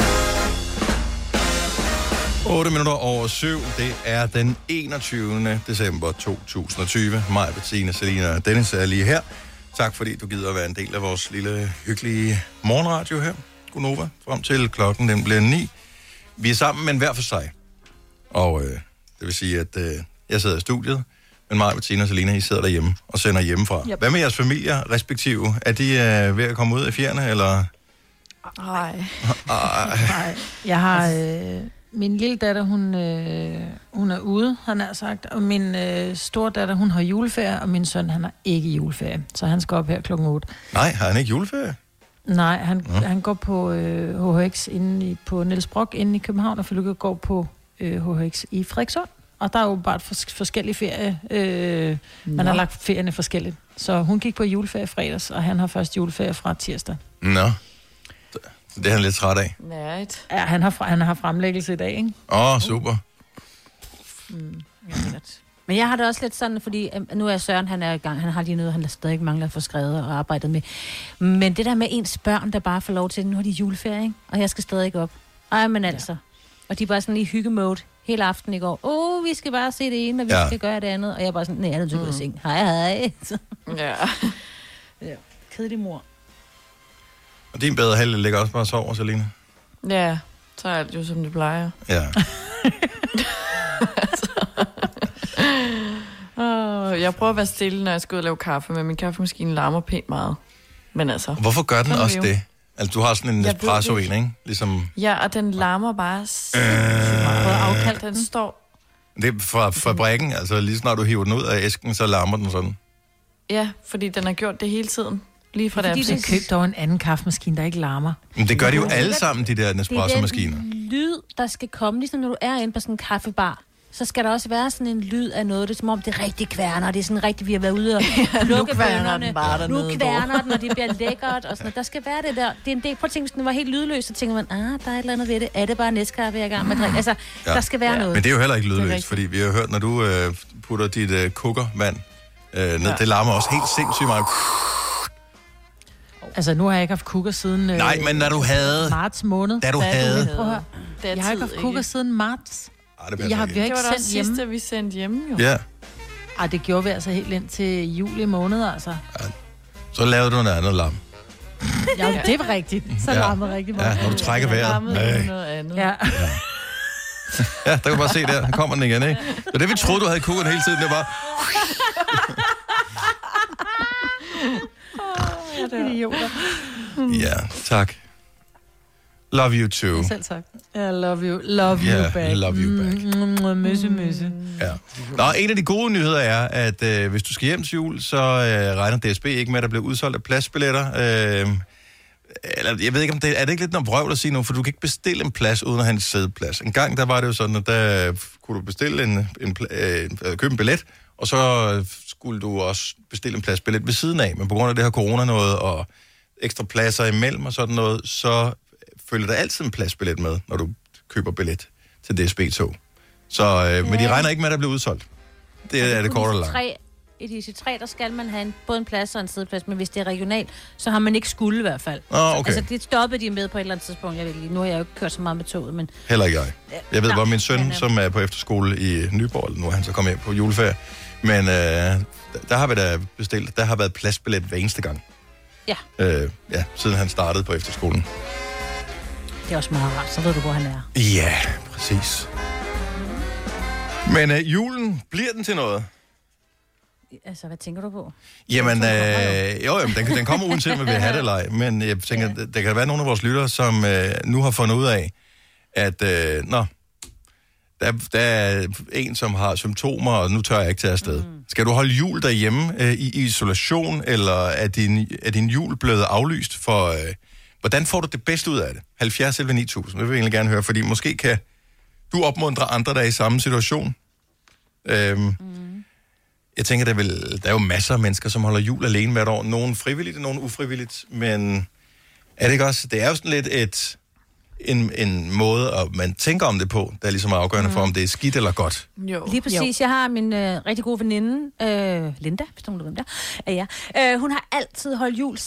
otte minutter over syv. Det er den enogtyvende december to tusind og tyve. Maja, Bettina, Selina og Dennis er lige her. Tak fordi du gider at være en del af vores lille hyggelige morgenradio her. Gonova, frem til klokken den bliver ni. Vi er sammen, men hver for sig. Og øh, det vil sige, at øh, jeg sidder i studiet, Men mig, Bettina og Selina, I sidder derhjemme og sender hjemmefra. Yep. Hvad med jeres familier respektive? Er de øh, ved at komme ud af fjerne, eller? Nej. Nej. Jeg har... Øh, min lille datter, hun, øh, hun er ude, han har sagt. Og min øh, store datter, hun har juleferie, og min søn, han har ikke juleferie. Så han skal op her klokken otte. Nej, har han ikke juleferie? Nej, han, ja. han går på øh, H H X inde i, på Niels Brock inde i København, og Fylke går på øh, H H X i Frederikssund. Og der er jo bare fors- forskellige ferie. Øh, man har lagt ferierne forskelligt. Så hun gik på juleferie fredags, og han har først juleferie fra tirsdag. Nå. Det er han lidt træt af. Right. Ja, han har, han har fremlæggelse i dag, ikke? Åh, oh, super. Mm, Men jeg har det også lidt sådan, fordi øh, nu er Søren, han er i gang, han har lige noget, han stadig mangler at få skrevet og arbejdet med. Men det der med ens børn, der bare får lov til, nu har de juleferie, ikke? Og jeg skal stadig ikke op. Ej, men altså. Ja. Og de er bare sådan i hyggemode hele aften i går. Åh, oh, vi skal bare se det ene, og vi ja. skal gøre det andet. Og jeg er bare sådan, nej, jeg er nødt til at gå i seng. Hej, hej. Ja. Ja. Kedelig mor. Og din bedre halvdel ligger også bare og sover, Selina? Ja, så er det jo, som det plejer. Ja. oh, jeg prøver at være stille, når jeg skal ud og lave kaffe, men min kaffemaskine larmer pænt meget. Men altså... Hvorfor gør den også det? Altså, du har sådan en espresso en, ikke? Ligesom... Ja, og den larmer bare sindssygt meget. Prøv at afkalde, den står... Det er fra fabrikken, altså lige snart du hiver den ud af æsken, så larmer den sådan. Ja, fordi den har gjort det hele tiden. Lige fra fordi det køb dog en anden kaffemaskine, der ikke larmer. Men det gør de jo alle sammen, de der Nespresso-maskiner. Det er den lyd, der skal komme, ligesom når du er inde på sådan en kaffebar. Så skal der også være sådan en lyd af noget, det er som om det er rigtig kværner, det er sådan rigtig, vi har været ude og lukke bønnerne. Nu kværner den, og det bliver lækkert, og sådan. Der skal være det der. Det er en del, prøv at tænke, hvis den var helt lydløs, så tænker man, ah, der er et eller andet ved det. Er det bare næstkaffe, jeg er i gang med at drikke? Altså, ja. Der skal være ja. noget. Men det er jo heller ikke lydløst, fordi vi har hørt, når du øh, putter dit øh, kukkervand øh, ned, ja. det larmer også helt sindssygt meget. Altså, nu har jeg ikke haft kukker siden... Øh, Nej, men når du havde... Marts måned. Da du havde... Prøv at høre. Jeg har ikke haft kukker siden marts. Ej, det, jeg har ikke det var da sendt hjemme. sidste, vi sendte hjemme, jo. Ja. Ej, det gjorde vi altså helt ind til juli måned, altså. Ja. Så lavede du noget andet larm. Ja, det var rigtigt. Så ja. larmede rigtig meget. Ja, når du trækker vejret. Nej. Noget andet. Ja. Ja. Ja, der kan du bare se der. Der kommer den igen, ikke? Så det vi troede, du havde kukken hele tiden, det var... Åh, idioter. Ja, tak. Love you too. Selv tak. I love you. Love yeah, you back. love you back. Mm, møsse, møsse. Ja. Nå, en af de gode nyheder er, at øh, hvis du skal hjem til jul, så øh, regner D S B ikke med, at der bliver udsolgt af pladsbilletter. Øh, eller, jeg ved ikke, om det er det ikke lidt noget vrøvl at sige nu, for du kan ikke bestille en plads uden at have en sædeplads. En gang der var det jo sådan, at der kunne du bestille en, en, øh, købe en billet, og så skulle du også bestille en pladsbillet ved siden af. Men på grund af det her corona noget, og ekstra pladser imellem og sådan noget, så følger der altid en pladsbillet med, når du køber billet til D S B-tog. Så, øh, ja. Men de regner ikke med, at der bliver udsolgt. Det er, er det kort og langt. I D C tre, der skal man have en, både en plads og en sideplads, men hvis det er regionalt, så har man ikke skulle i hvert fald. Oh, okay. Altså, det stoppede de med på et eller andet tidspunkt. Jeg ved ikke, nu har jeg jo ikke kørt så meget med toget, men... Heller ikke jeg. Jeg ved, Nå, hvor min søn, men, øh... som er på efterskole i Nyborg, nu er han så kommet hjem på juleferie, men øh, der har vi da bestilt, der har været pladsbillet hver eneste gang. Ja. Øh, ja, siden han startede på efterskolen. Det er også meget rart, så ved du, hvor han er. Ja, præcis. Men øh, julen, bliver den til noget? Altså, hvad tænker du på? Jamen, øh, jo, jamen, den, den kommer uanset, om vi vil have det eller ej. Men jeg tænker, ja. der kan være nogle af vores lyttere, som øh, nu har fundet ud af, at øh, nå, der, der er en, som har symptomer, og nu tør jeg ikke tage afsted. Mm. Skal du holde jul derhjemme øh, i isolation, eller er din, er din jul blevet aflyst? For øh, hvordan får du det bedste ud af det? halvfjerds elleve ni tusind, det vil jeg egentlig gerne høre, fordi måske kan du opmuntre andre, der er i samme situation. Øhm, mm. Jeg tænker, der er, vel, der er jo masser af mennesker, som holder jul alene hvert år. Nogle frivilligt og nogle ufrivilligt. Men er det ikke også? Det er jo sådan lidt et, en, en måde, at man tænker om det på, der er ligesom afgørende mm. for, om det er skidt eller godt. Jo. Lige præcis. Jo. Jeg har min øh, rigtig gode veninde, øh, Linda, hvis du ved, hvem der er. Ja. Øh, hun har altid holdt jul selv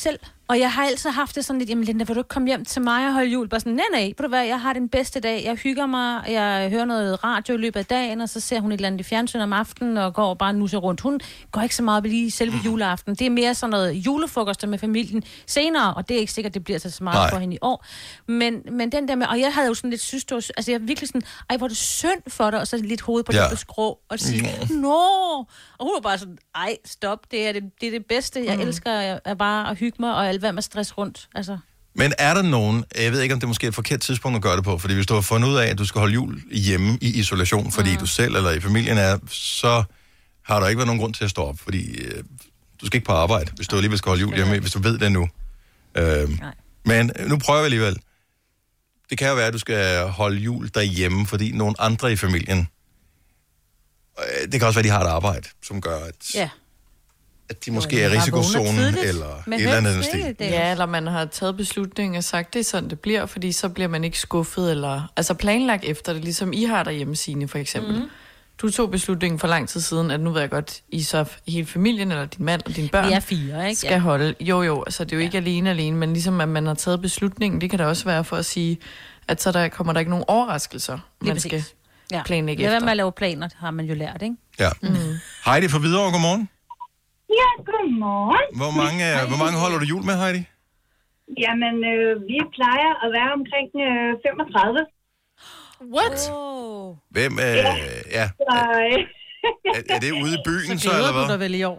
Og jeg har altid haft det sådan lidt, jamen Linda, vil du ikke komme hjem til mig og holde jul? Bare sådan, nej, nej, ved du hvad, jeg har den bedste dag. Jeg hygger mig, jeg hører noget radio i løbet af dagen, og så ser hun et eller andet i fjernsyn om aftenen, og går bare nusser rundt. Hun går ikke så meget op i lige selve juleaften. Det er mere sådan noget julefrokoster med familien senere, og det er ikke sikkert, det bliver så meget Nej. for hende i år. Men, men den der med, og jeg havde jo sådan lidt synes, det var, altså jeg virkelig sådan, ej, hvor er det synd for dig, og så lidt hoved på ja. det skrå, og sige, nå, og hun var bare sådan, ej, stop, det er det, det, er det bedste. Jeg mm. elsker at bare at hygge mig, og alt hvad med stress rundt, altså. Men er der nogen, jeg ved ikke, om det er måske et forkert tidspunkt at gøre det på, fordi hvis du har fundet ud af, at du skal holde jul hjemme i isolation, fordi mm. du selv eller i familien er, så har der ikke været nogen grund til at stå op, fordi øh, du skal ikke på arbejde, hvis du alligevel skal holde jul hjemme, hvis du ved det nu. Øh, men nu prøver vi alligevel. Det kan jo være, at du skal holde jul derhjemme, fordi nogle andre i familien, øh, det kan også være, at de har et arbejde, som gør, at... Ja. at de måske er i risikozonen, eller et eller andet stil. Ja, eller man har taget beslutningen og sagt, det er sådan, det bliver, fordi så bliver man ikke skuffet, eller altså planlagt efter det, ligesom I har derhjemme, Signe, for eksempel. Mm. Du tog beslutningen for lang tid siden, at nu ved jeg godt, I så hele familien, eller din mand og dine børn, vi er fire, ikke? skal ja. holde. Jo, jo, altså det er jo ikke ja. alene alene, men ligesom at man har taget beslutningen, det kan da også være for at sige, at så der kommer der ikke nogen overraskelser, man skal ja. planlægge ja, efter. Hvad med at lave planer, har man jo lært, ikke? Ja. Mm. Heidi fra Hvidovre, godmorgen. Ja, godmorgen. Hvor mange, hvor mange holder du jul med, Heidi? Jamen, øh, vi plejer at være omkring øh, femogtredive. What? Oh. Hvem, øh, ja. ja. Så, øh, er, er det ude i byen, så, så eller hvad? Så vel i år?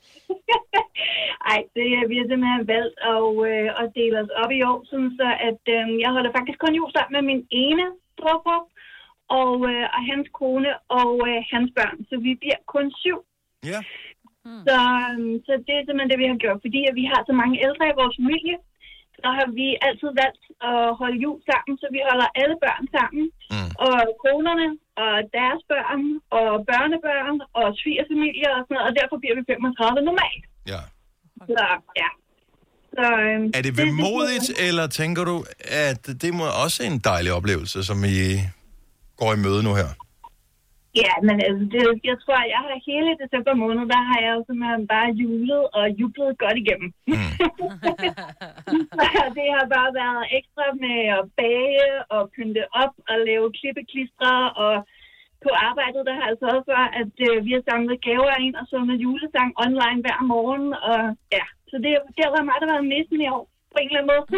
Ej, det er vi har simpelthen valgt at, øh, at dele os op i år, sådan så at øh, jeg holder faktisk kun jul sammen med min ene bror og, øh, og hans kone og øh, hans børn. Så vi bliver kun syv. Ja. Hmm. Så, så det er simpelthen det, vi har gjort. Fordi at vi har så mange ældre i vores familie, så har vi altid valgt at holde jul sammen, så vi holder alle børn sammen. Mm. Og konerne, og deres børn, og børnebørn, og svigerfamilier og sådan noget, og derfor bliver vi femogtredive normalt. Ja. Så, ja. Så, øhm, er det vemodigt, det, eller tænker du, at det må også en dejlig oplevelse, som I går i møde nu her? Ja, men altså, det, jeg tror, at jeg har hele december måned, der har jeg jo simpelthen bare julet og jublet godt igennem. Mm. Det har bare været ekstra med at bage og pynte op og lave klippeklistre, og på arbejdet, der har jeg sørget for, at øh, vi har samlet gaver ind og sunget julesang online hver morgen, og ja, så det, det har været mig, der har været næsten i år, på en eller anden måde.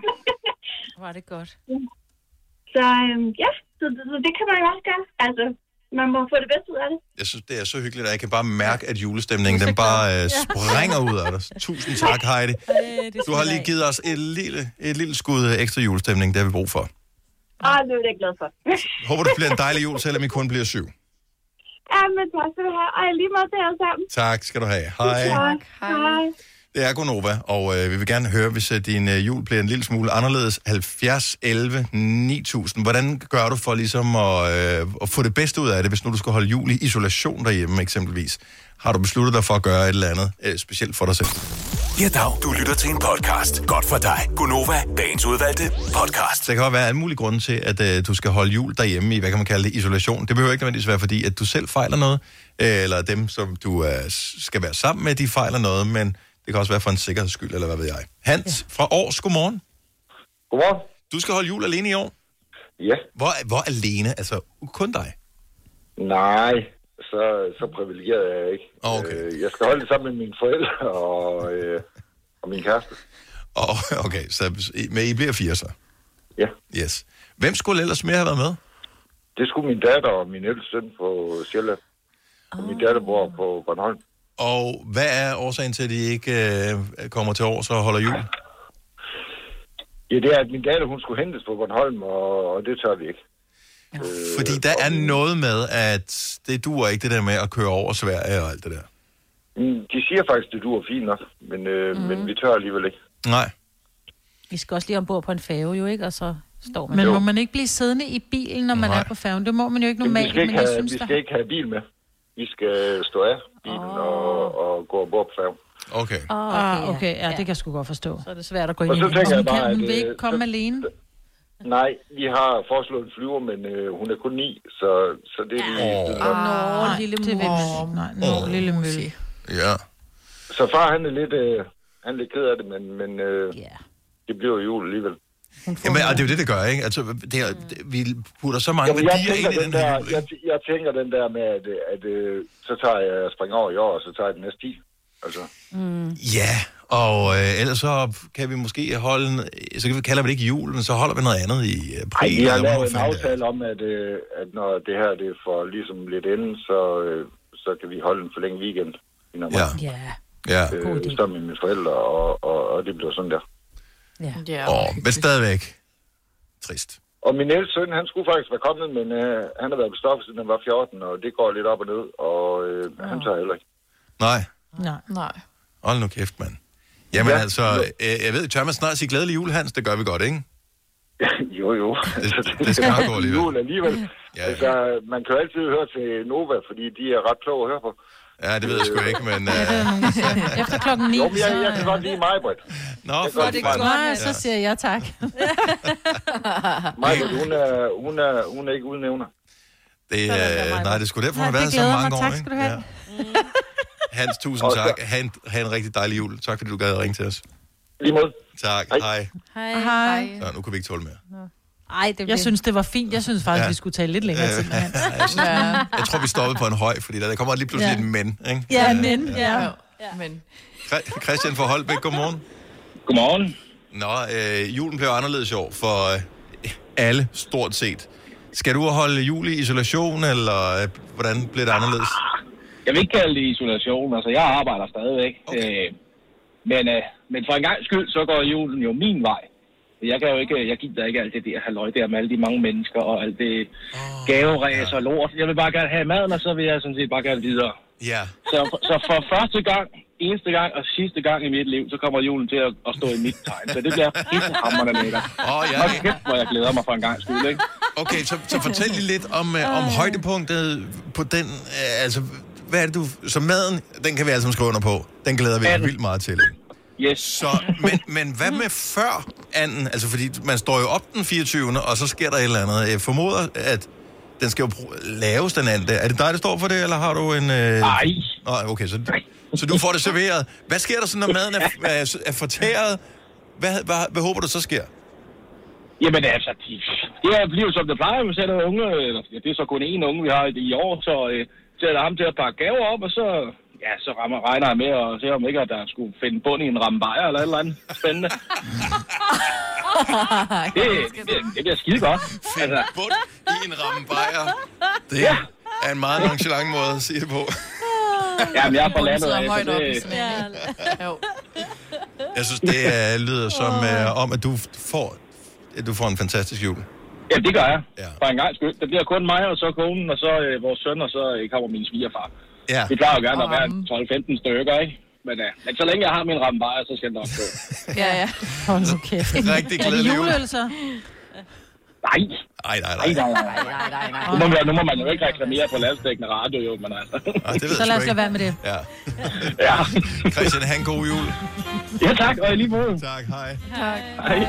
Var det godt. Så øh, ja, så, så det kan man jo også gøre, altså. Man må få det bedste ud af det. Jeg synes, det er så hyggeligt, at jeg kan bare mærke, at julestemningen, den bare øh, springer ud af dig. Tusind tak, Heidi. Du har lige givet os et lille, et lille skud ekstra julestemning, det har vi brug for. Ah, det er jeg glad for. Håber, det bliver en dejlig jul, selvom I kun bliver syv. Ja, men tak skal du have. Ej, lige meget til jer sammen. Tak skal du have. Hej. Tak. Hej. Det er Gonova, og øh, vi vil gerne høre, hvis øh, din øh, jul bliver en lille smule anderledes. halvfjerds elleve ni tusind. Hvordan gør du for ligesom at, øh, at få det bedste ud af det, hvis nu du skal holde jul i isolation derhjemme eksempelvis? Har du besluttet dig for at gøre et eller andet øh, specielt for dig selv? Ja, dag. Du lytter til en podcast. Godt for dig. Gonova, dagens udvalgte podcast. Der kan jo være alle mulige grunde til, at øh, du skal holde jul derhjemme i, hvad kan man kalde det, isolation. Det behøver ikke nødvendigvis være, fordi at du selv fejler noget, øh, eller dem, som du øh, skal være sammen med, de fejler noget, men det kan også være for en sikkerheds skyld, eller hvad ved jeg. Hans ja. fra Års, godmorgen. Godmorgen. Du skal holde jul alene i år? Ja. Hvor, hvor alene? Altså, kun dig? Nej, så, så privilegeret er jeg ikke. Okay. Jeg skal holde det sammen med mine forældre og, øh, og min kæreste. Oh, okay, så men I bliver fire så? Ja. Yes. Hvem skulle ellers mere have været med? Det skulle min datter og min ældste søn på Sjælland. Og min datter bor på Bornholm. Og hvad er årsagen til, at de ikke øh, kommer til års og holder jul? Ja, det er, at min datter, hun skulle hentes på Bornholm, og, og det tør vi ikke. Ja. Øh, Fordi der er vi... noget med, at det duer ikke det der med at køre over Sverige og alt det der. De siger faktisk, det duer fint nok, men, øh, mm. men vi tør alligevel ikke. Nej. Vi skal også lige ombord på en færge jo, ikke? Og så står man... Men jo. må man ikke blive siddende i bilen, når man Nej. er på færgen? Det må man jo ikke normalt, men, vi skal ikke, men jeg have, synes, vi der... skal ikke have bil med. Vi skal stå af bilen oh. og, og gå ombord på færgen. Okay. Oh, okay, ah, okay. Ja, ja, det kan jeg sgu godt forstå. Så er det svært at gå ind og i. Og så tænker jeg bare, kan hun at... vil ikke komme så, alene? Nej, vi har foreslået en flyver, men øh, hun er kun ni, så, så det er lige... Åh, oh, lille mor. Nej, nå, lille mølle. Ja. Så far, han er lidt... Øh, han er lidt ked af det, men, men øh, yeah. det bliver jo jul alligevel. Jamen, og det er jo det, det gør, ikke? Altså, det er, det, vi putter så mange Jamen, værdier tænker, ind i den, den her der, jul, jeg, jeg tænker den der med, at, at, at så tager jeg springer over i år, og så tager jeg den næste ti. Altså. Mm. Ja, og øh, ellers så kan vi måske holde, en, så kan vi kalde det ikke jul, men så holder vi noget andet i april. Ej, vi har lavet en aftale om, at, at når det her det får ligesom lidt enden, så, så kan vi holde en forlænget weekend. Ja. Ja. Ja. Øh, sammen med mine forældre, og, og, og det bliver sådan der. Ja. Ja. Oh, men stadigvæk trist. Og min ældste søn, han skulle faktisk være kommet, men øh, han har været på stoffet, siden han var fjorten, og det går lidt op og ned, og øh, oh. han tager heller ikke. Nej. Nej. Nej. Hold nu kæft, mand. Jamen ja. altså, øh, jeg ved, tør man snart sige glædelig jul, Hans? Det gør vi godt, ikke? jo, jo. Det, det skal nok gå alligevel. Jul alligevel. Ja, ja. Altså, man kan jo altid høre til Nova, fordi de er ret kloge at høre på. Ja, det ved jeg sgu ikke, men... Uh... Efter klokken ni, jo, men jeg, jeg kan godt lide mig, Britt. Nå, for det er godt, så siger jeg tak. Majbrit, hun er, hun, er, hun er ikke udnævner. Det, øh, nej, det er sgu derfor, hun har været så mange år, ikke? Ja. Hans, tusind tak. Ha' en, ha' en rigtig dejlig jul. Tak, fordi du gad at ringe til os. Lige måde. Tak. Hej. Hej. Hej. Så, nu kan vi ikke tåle mere. Ej, det jeg synes, det var fint. Jeg synes faktisk, ja. vi skulle tale lidt længere tid med Hans. Ja. Jeg tror, vi stoppede på en høj, fordi der kommer lige pludselig ja. en men, ikke? Ja, men. Ja. Ja. Ja. Men. Christian fra Holbæk, godmorgen. Godmorgen. Nå, øh, julen blev anderledes i år for øh, alle, stort set. Skal du holde jul i isolation, eller øh, hvordan bliver det anderledes? Jeg vil ikke kalde det isolation. Altså, jeg arbejder stadigvæk. Okay. Øh, men, øh, men for en gang skyld, så går julen jo min vej. Jeg kan jo ikke, jeg gider ikke alt det der halløj der med alle de mange mennesker og alt det oh, gaveræs ja. og lort. Jeg vil bare gerne have maden, og så vil jeg sådan set bare gerne videre. Ja. Så, så for første gang, eneste gang og sidste gang i mit liv, så kommer julen til at, at stå i mit tegn. Så det bliver helt hamrende lækkert. Åh, oh, ja. Og kæft, hvor jeg glæder mig for en gang skyld, ikke? Okay, så, så fortæl lige lidt om, uh, om højdepunktet på den, uh, altså, hvad er det du, så maden, den kan vi altså skrive under på. Den glæder vi os vildt meget til, ikke? Yes. Så, men, men hvad med før anden? Altså, fordi man står jo op den fireogtyvende og så sker der et eller andet. Jeg formoder, at den skal jo laves den anden. Er det dig, der står for det, eller har du en... Øh... Nej. Nå, okay, så, så du får det serveret. Hvad sker der så, når maden er, er, er fortæret? Hvad, hvad, hvad håber du så sker? Jamen altså, det er bliver som det plejer. Vi sætter unge, eller, det er så kun én unge, vi har i år, så øh, sætter ham til at pakke gaver op, og så... Ja, så rammer, regner jeg med at se, om ikke, at der skulle finde bund i en ramme bajer eller et eller andet spændende. det, det, det bliver skide godt. Finde altså. bund i en ramme bajer. Det ja. er en meget nonchalant måde at sige det på. Jamen, jeg er fra landet af, så det... Jeg synes, det uh, lyder som uh, om, at du får, at du får en fantastisk jul. Ja, det gør jeg. Ja. For en gang skyld. Det bliver kun mig, og så konen, og så øh, vores søn, og så øh, kommer min svigerfar. Ja. Vi plejer jo gerne at være tolv femten stykker, ikke? Men, uh, men så længe jeg har min ramme bajer, så skal det nok gå. ja, ja. Hold nu kæft. Rigtig glædelig jul. Er det juleøl, så? Nej. Nej, nej, nej. Nej, nej, nej, nej, nej. Nu, må, nu må man jo ikke reklamere på landsdækkende radio, jo, men altså. Ej, det ved så lad os lade være med det. Ja. ja. Christian, have en god jul. Ja, tak, og i lige måde. Tak, hej. Tak. Hej.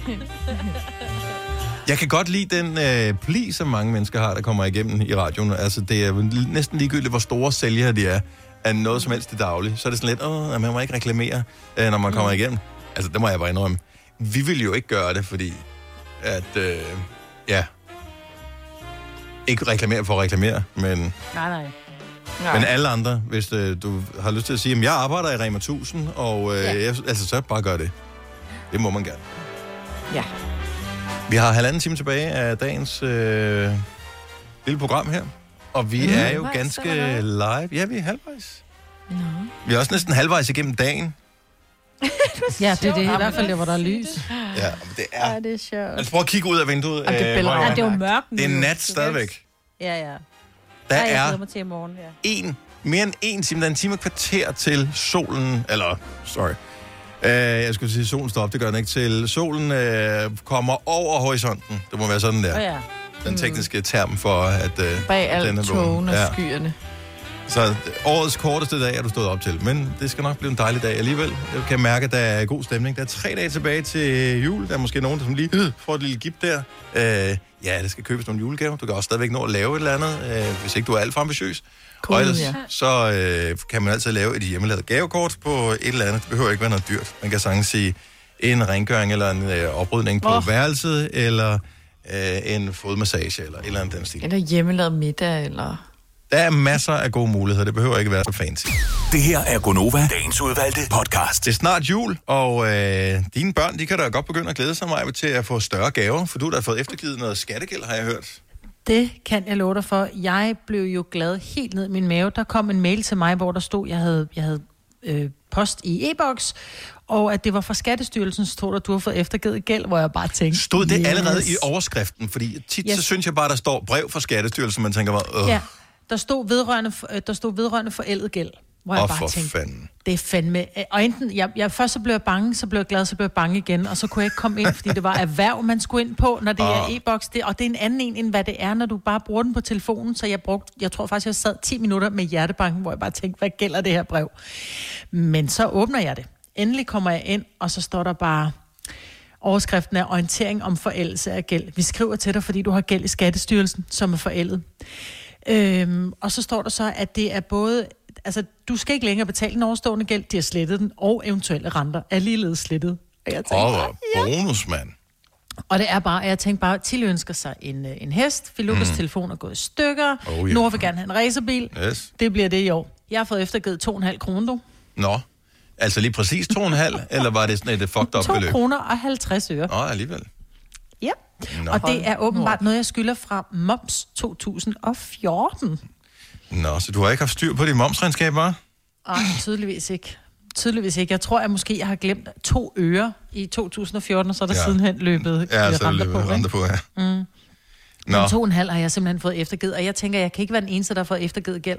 Jeg kan godt lide den øh, pli, som mange mennesker har, der kommer igennem i radioen. Altså, det er næsten ligegyldigt, hvor store sælgere de er af noget som helst i dagligt. Så er det sådan lidt, åh, man må ikke reklamere, øh, når man kommer mm. igennem. Altså, det må jeg bare indrømme. Vi vil jo ikke gøre det, fordi at, øh, ja, ikke reklamere for at reklamere, men... Nej, nej. Men alle andre, hvis øh, du har lyst til at sige, at jeg arbejder i Rema tusind, og øh, ja. jeg, altså, så bare gør det. Det må man gerne. Ja. Vi har halvanden time tilbage af dagens øh, lille program her. Og vi mm, er jo ganske live. Ja, vi er halvvejs. No. Vi er også næsten halvvejs igennem dagen. ja, det er det. I hvert fald, der hvor der er lys. Ja, det er... Ja, det er sjovt. Altså, prøv at kigge ud af vinduet. Ja, det, øh, ja, det er jo mørkt nu. Det er nat stadigvæk. Ja, ja. Der Ej, er mig til i morgen, ja. en, mere end en time, der er en time og kvarter til solen, eller, sorry, Uh, jeg skulle sige, solen står op, det gør den ikke til. Solen uh, kommer over horisonten. Det må være sådan der. Oh, ja. Den tekniske term for, at... Uh, bag alt tågen og ja. skyerne. Så årets korteste dag er du stået op til, men det skal nok blive en dejlig dag alligevel. Jeg kan mærke, at der er god stemning. Der er tre dage tilbage til jul. Der er måske nogen, der lige får et lille gift der. Øh, ja, det skal købes nogle julegaver. Du kan også stadigvæk nå at lave et eller andet, øh, hvis ikke du er alt for ambitiøs. Cool, og ellers, ja. så øh, kan man altid lave et hjemmelavet gavekort på et eller andet. Det behøver ikke være noget dyrt. Man kan sagtens sige en rengøring eller en øh, oprydning på oh. værelset, eller øh, en fodmassage, eller et eller andet den stil. Eller hjemmelavet middag, eller... Der er masser af gode muligheder. Det behøver ikke være så fancy. Det her er Gonova, dagens udvalgte podcast. Det er snart jul, og øh, dine børn, de kan da godt begynde at glæde sig mig til at få større gaver, for du har da fået eftergivet noget skattegæld, har jeg hørt. Det kan jeg love dig for. Jeg blev jo glad helt ned i min mave. Der kom en mail til mig, hvor der stod, jeg havde, jeg havde øh, post i e-boks, og at det var fra Skattestyrelsen, stod der, du har fået eftergivet gæld, hvor jeg bare tænkte... Stod det yes. allerede i overskriften? Fordi tit yes. så synes jeg bare, der står brev fra Skattestyrelsen, man tænker bare... Øh. Ja. Der stod vedrørende, der stod vedrørende forældet gæld, hvor oh, jeg bare for tænkte, fanden. Det er fandme... Og enten, jeg, jeg, først så blev jeg bange, så blev jeg glad, så blev jeg bange igen, og så kunne jeg ikke komme ind, fordi det var erhverv, man skulle ind på, når det oh. er e-boks, det, og det er en anden en, end hvad det er, når du bare bruger den på telefonen, så jeg brugte, jeg tror faktisk, jeg sad ti minutter med hjertebanken, hvor jeg bare tænkte, hvad gælder det her brev? Men så åbner jeg det. Endelig kommer jeg ind, og så står der bare... Overskriften er orientering om forældelse af gæld. Vi skriver til dig, fordi du har gæld i Skattestyrelsen, som er forældet. Øhm, og så står der så, at det er både, altså du skal ikke længere betale den overstående gæld, de har slettet den, og eventuelle renter er ligeledes slettet. Og jeg tænkte, oh, ja. bonus, mand. Og det er bare, jeg tænkte bare, Tilly ønsker sig en, en hest, Filukas mm. telefon er gået i stykker, oh, yeah. Nora vil gerne have en racerbil, yes. Det bliver det i år. Jeg har fået eftergivet to komma fem kroner, du. Nå, altså lige præcis to komma fem, eller var det sådan et fucked up beløb? to kroner og halvtreds øre. Nå, alligevel. Ja, Nå. Og det er åbenbart noget, jeg skylder fra moms to tusind og fjorten. Nå, så du har ikke haft styr på dit momsregnskab, hva'? Nej, tydeligvis ikke. Tydeligvis ikke. Jeg tror, at måske jeg har glemt to øre i to tusind og fjorten, og så er der ja. sidenhen løbet ja, så renter på. Renter på, ja. Mm. Nå. Men to og en halv har jeg simpelthen fået eftergivet, og jeg tænker, jeg kan ikke være den eneste, der har fået eftergivet gæld.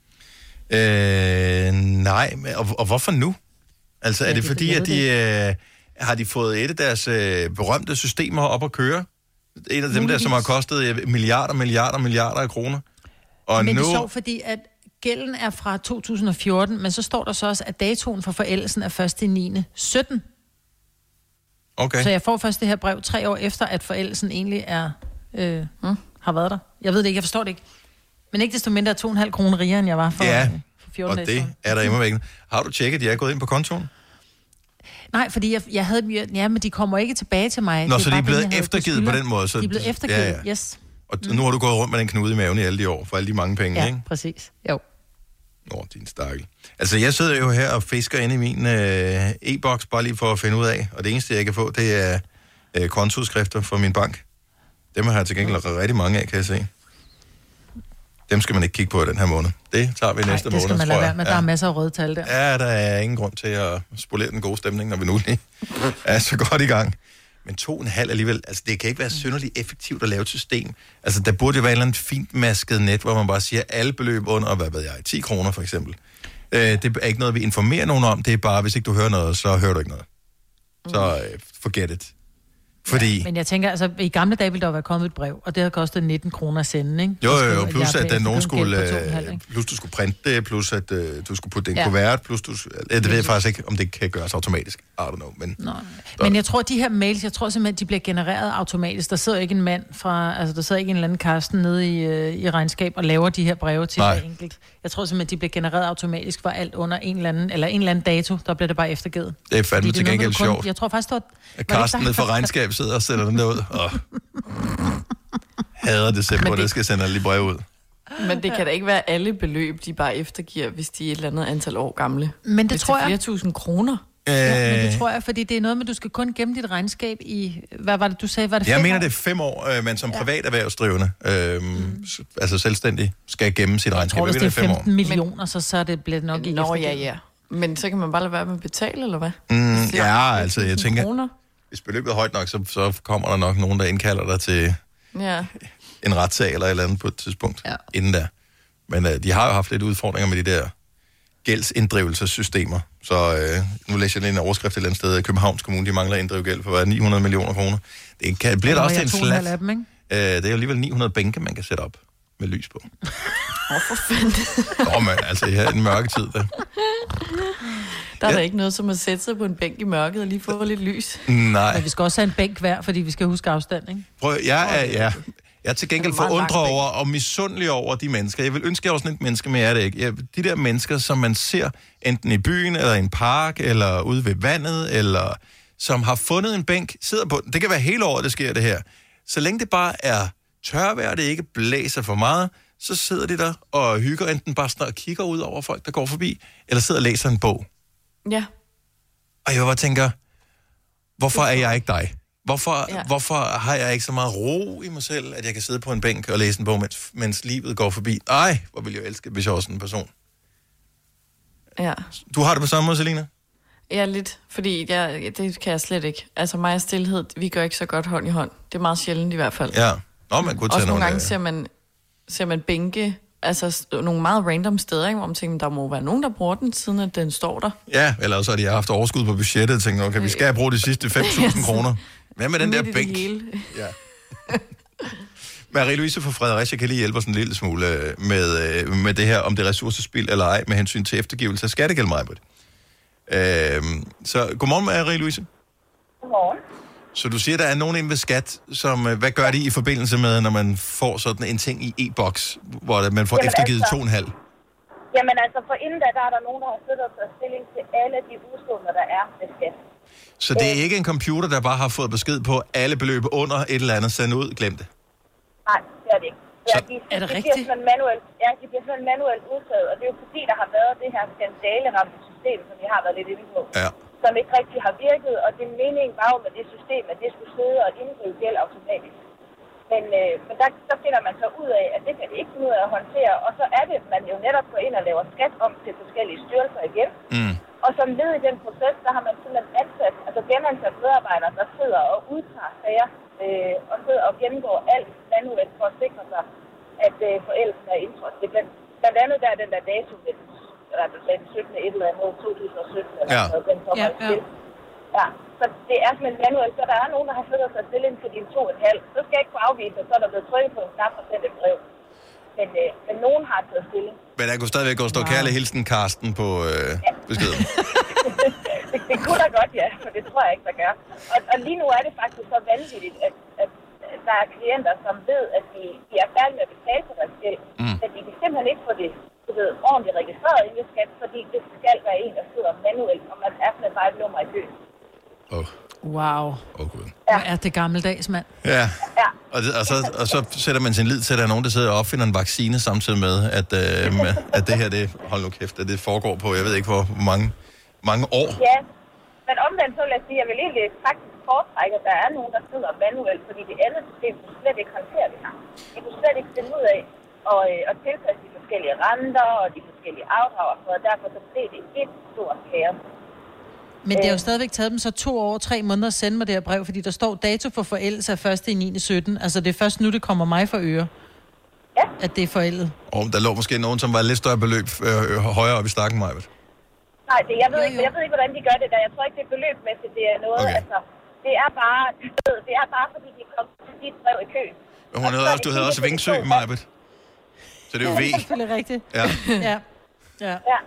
Øh, nej, og, og hvorfor nu? Altså, ja, er det, det fordi, at de... Øh, har de fået et af deres øh, berømte systemer op at køre? Et af dem der, som har kostet milliarder, milliarder, milliarder af kroner. Og men nu... det er sjovt, fordi at gælden er fra to tusind og fjorten, men så står der så også, at datoen for forældelsen er første niende sytten. Okay. Så jeg får først det her brev tre år efter, at forældelsen egentlig er, øh, hmm, har været der. Jeg ved det ikke, jeg forstår det ikke. Men ikke desto mindre to komma fem kroner rigere, end jeg var for, ja, øh, for fjorten dage. Ja, og det er der imodvækkende. Har du tjekket, at de er gået ind på kontoen? Nej, fordi jeg, jeg havde... Ja, men de kommer ikke tilbage til mig. Nå, det så de er blevet den, eftergivet på den måde? Så... De er blevet eftergivet, ja, ja. Yes. Og nu har du gået rundt med den knude i maven i alle de år, for alle de mange penge, ja, ikke? Ja, præcis. Jo. Nå, din stakkel. Altså, jeg sidder jo her og fisker inde i min øh, e-boks, bare lige for at finde ud af, og det eneste, jeg kan få, det er øh, kontoudskrifter fra min bank. Dem har jeg til gengæld rigtig mange af, kan jeg se. Dem skal man ikke kigge på i den her måned. Det tager vi Ej, næste måned, tror jeg. det skal man lade være med. Der ja. er masser af røde tal der. Ja, der er ingen grund til at spolere den gode stemning, når vi nu lige er så godt i gang. Men to og en halv alligevel, altså det kan ikke være synderligt effektivt at lave et system. Altså der burde jo være et eller andet fint masket net, hvor man bare siger alle beløb under, hvad ved jeg, ti kroner for eksempel. Øh, det er ikke noget, vi informerer nogen om. Det er bare, hvis ikke du hører noget, så hører du ikke noget. Så øh, forget it. Fordi... Ja, men jeg tænker, altså i gamle dage ville der være kommet et brev, og det havde kostet nitten kroner at sende, ikke? Jo, jo, jo, plus at, at nogen skulle, plus du skulle printe det, plus at uh, du skulle putte det i en ja. kuvert, plus du, uh, det ved jeg faktisk ikke, om det kan gøres automatisk. I don't know, men... Nå, men jeg tror, de her mails, jeg tror simpelthen, de bliver genereret automatisk. Der sidder ikke en mand fra, altså der sidder ikke en eller anden Karsten nede i, uh, i regnskab og laver de her breve til hver enkelt. Jeg tror simpelthen, de bliver genereret automatisk for alt under en eller anden, eller en eller anden dato, der bliver det bare eftergivet. Det er fandme til gengæld sjovt. Jeg tror faktisk, at Karsten nede fra regnskab sidder og sætter den der ud. Oh. Hader det selv, hvor det skal sende alle brev ud. Men det kan da ikke være alle beløb, de bare eftergiver, hvis de er et eller andet antal år gamle. Men det hvis tror det er flere jeg... tusind kroner. Ja, men det tror jeg, fordi det er noget med, du skal kun gemme dit regnskab i... Hvad var det, du sagde? Var det jeg fem mener, år? det er fem år, øh, men som ja. privat erhvervsdrivende, øh, mm. altså selvstændig, skal gemme sit regnskab. Jeg tror, hvis det er femten millioner, så, så er det blevet nok ikke Nå, ja, ja. Men så kan man bare lade være med at betale, eller hvad? Mm, ja, altså, jeg tænker... Kroner. Hvis beløbet er højt nok, så, så kommer der nok nogen, der indkalder dig til ja. en retssag eller et eller andet på et tidspunkt ja. inden da. Men uh, de har jo haft lidt udfordringer med de der gældsinddrivelsessystemer. Så uh, nu læser jeg en overskrift et eller andet sted, at Københavns Kommune, de mangler inddrive gæld for ni hundrede millioner kroner. Det kan, bliver da også til en slat. Uh, det er jo alligevel ni hundrede bænke, man kan sætte op med lys på. Åh, oh, for fanden. Åh, mand, altså, her er en mørke tid, der. Der er ja. Der ikke noget som at sætte sig på en bænk i mørket og lige få lidt lys. Nej. Men vi skal også have en bænk hver, fordi vi skal huske afstand, ikke? Prøv, jeg er, ja. Jeg er til gengæld forundret over og misundelig over de mennesker. Jeg vil ønske, jeg var sådan et menneske, men jeg er det ikke. Jeg, de der mennesker, som man ser enten i byen, eller i en park, eller ude ved vandet, eller som har fundet en bænk, sidder på den. Det kan være hele året, det sker det her. Så længe det bare er tørvejr, det ikke blæser for meget, så sidder de der og hygger, enten bare sådan og kigger ud over folk, der går forbi, eller sidder og læser en bog. Ja. Og jeg bare tænker, hvorfor er jeg ikke dig? Hvorfor, ja. hvorfor har jeg ikke så meget ro i mig selv, at jeg kan sidde på en bænk og læse en bog, mens, mens livet går forbi? Ej, hvor ville jeg elske, hvis jeg var sådan en person. Ja. Du har det på samme måde, Selina? Ja, lidt. Fordi jeg, det kan jeg slet ikke. Altså mig og stillhed, vi gør ikke så godt hånd i hånd. Det er meget sjældent i hvert fald. Ja. Nå, man kunne tage også nogle gange af... ser man, ser man bænke, altså nogle meget random steder, ikke? Hvor man tænker, der må være nogen, der bruger den, siden at den står der. Ja, eller så har de haft overskud på budgettet og tænkt, okay, vi skal bruge de sidste fem tusind kroner. Hvad med den der bænk? Ja. Marie-Louise fra Fredericia kan lige hjælpe os en lille smule med, med det her, om det er ressourcespil eller ej, med hensyn til eftergivelse af skattegæld, Majbrit. Øhm, så godmorgen, Marie-Louise. Godmorgen. Så du siger, der er nogen inde ved skat, som, hvad gør de i forbindelse med, når man får sådan en ting i e-boks, hvor man får jamen eftergivet altså, to og en halv? Jamen altså, for inden da, der er der nogen, der har siddet og taget stilling til alle de udstående, der er med skat. Så det er ikke en computer, der bare har fået besked på alle beløb under et eller andet, send ud, glem det? Nej, det er det ikke. Det er, så, de, er det de rigtigt? Bliver manuelt, ja, de bliver sådan manuelt udtaget, og det er jo fordi, der har været det her skandaleramte system, som vi har været lidt inde på, ja. som ikke rigtig har virket, og det meningen var jo med det system, at det skulle sidde og inddrive gæld automatisk. Men, øh, men der, der finder man så ud af, at det kan det ikke finde ud af at håndtere, og så er det, at man jo netop går ind og laver skat om til forskellige styrelser igen. Mm. Og som led i den proces, der har man simpelthen ansat, altså genansat medarbejdere, der sidder og udtager sager, øh, og sidder og gennemgår alt manuelt for at sikre sig, at øh, forældelsen er indtrådt. Det blandt, blandt andet der er den der dato, eller den syttende et eller andet, to tusind og sytten, eller ja. noget, den kommer ja, ja. til. Ja, så det er simpelthen manuelt, så der er nogen, der har siddet sig stilling til dine to og en halv. Så skal jeg ikke få afvise, og så er der blevet trykket på en knap og sendt et brev. Men, øh, men nogen har taget stilling. Men der kunne stadigvæk gå stå wow. kærlig hilsen Karsten på øh, ja. beskeden. det, det kunne da godt, ja, for det tror jeg ikke, der gør. Og, og lige nu er det faktisk så vanvittigt, at, at der er klienter, som ved, at de, de er færdige med at betale for deres gæld, mm. at de kan simpelthen ikke få det du ved, ordentligt registreret i skat, fordi det skal være en, der sidder manuelt, og man er sådan bare et nummer i køen. Oh. Wow. Åh, oh, Gud. Ja. Hvor er det gammeldags, mand. Ja. ja. Og, det, og, så, og så sætter man sin lid til, at der er nogen, der sidder og opfinder en vaccine samtidig med, at, øh, med, at det her, det, hold nu kæft, at det foregår på, jeg ved ikke, hvor mange, mange år. Ja, men omvendt så vil jeg sige, at jeg vil egentlig faktisk foretrække, at der er nogen, der sidder manuelt, fordi det andet system kunne slet ikke håndtere det her. De kunne slet ikke finde ud af at, at tilpasse de forskellige renter og de forskellige afdrager, og derfor så blev det et stort kaos. Men det har jo stadigvæk taget dem så to år og tre måneder at sende mig det her brev, fordi der står dato for forældelse af første i niende sytten. Altså det er først nu, det kommer mig for øre, ja. at det er forældet. Og der lå måske nogen, som var lidt større beløb øh, højere op i stakken, Majbert. Nej, det, jeg, ved ikke, jeg ved ikke, hvordan de gør det der. Jeg tror ikke, det er beløbsmæssigt. Det er noget, okay. altså... Det er bare, det er bare fordi, de kom til dit brev i kø. Men hun havde også, du havde også Vingsø, Majbert. Så det er jo V. Det er selvfølgelig rigtigt. Ja. ja. Ja. ja.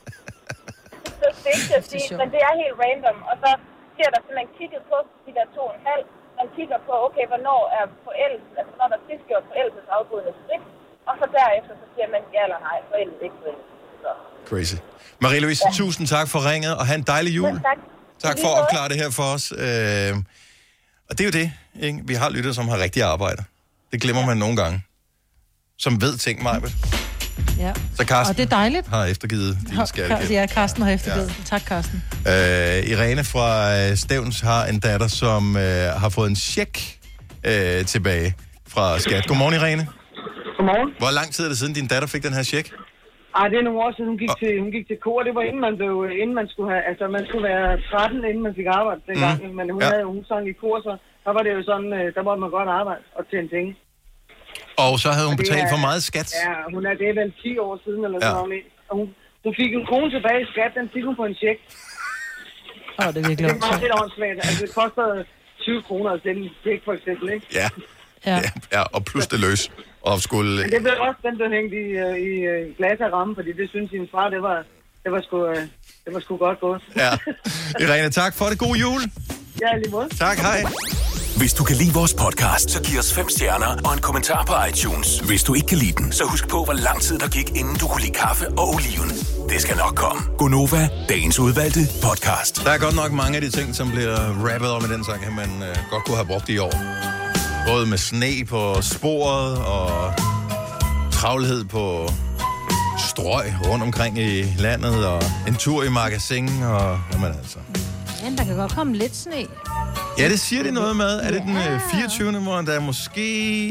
Så det er ikke til at sige, men det er helt random. Og så siger der simpelthen kigget på de der to og en halv. Man kigger på, okay, hvornår er forældelsen, altså når der sidst gjort forældelsesafbrydende skridt. Og så derefter, så siger man ja eller nej, forældet ikke forældet. Så. Crazy. Marie-Louise, ja. tusind tak for ringet, og have en dejlig jul. Ja, tak. Tak for at opklare det her for os. Øh, og det er jo det, ikke? Vi har lyttere, som har rigtig arbejde. Det glemmer ja. man nogle gange. Som ved ting, Majbet. Ja. Så Karsten og det er dejligt. har eftergivet din skattegæld. Ja, Karsten har eftergivet. Ja. Tak, Karsten. Øh, Irene fra Stevns har en datter, som øh, har fået en check øh, tilbage fra skat. Godmorgen, Irene. Godmorgen. Hvor lang tid er det siden, din datter fik den her check? Ej, det er nogle år siden, hun gik, oh. til, hun gik til kor. Det var inden man, blev, inden man skulle have, altså man skulle være tretten, inden man fik arbejde dengang. Mm. Men hun, ja. havde, hun sang i kor, så der var det jo sådan, der måtte man godt arbejde og tjene penge. Og så havde hun betalt er, for meget skat? Ja, hun er det vel ti år siden eller ja. sådan noget. Og hun, hun fik en krone tilbage i skat, den fik hun på en check. Åh, oh, det er virkelig det var lidt åndssvagt. Altså det kostede tyve kroner at sende en check for eksempel, ikke? Ja. Ja. ja, og plus det løs Og skulle... Men det blev også den, der hængte i, øh, i øh, glas af ramme, fordi det synes hendes far, det var, det var sgu, øh, det var sgu godt gået. Ja. Irene, tak for det. God jul. Ja, lige måde. Tak, hej. Hvis du kan lide vores podcast, så giv os fem stjerner og en kommentar på iTunes. Hvis du ikke kan lide den, så husk på, hvor lang tid der gik, inden du kunne lide kaffe og oliven. Det skal nok komme. Gonova, dagens udvalgte podcast. Der er godt nok mange af de ting, som bliver rappet om i den sang, man øh, godt kunne have brugt i år. Både med sne på sporet og travlhed på strøg rundt omkring i landet og en tur i magasin og jamen altså. Men der kan godt komme lidt sne. Ja, det siger de noget med. Er det den øh, fireogtyvende hvor der er måske...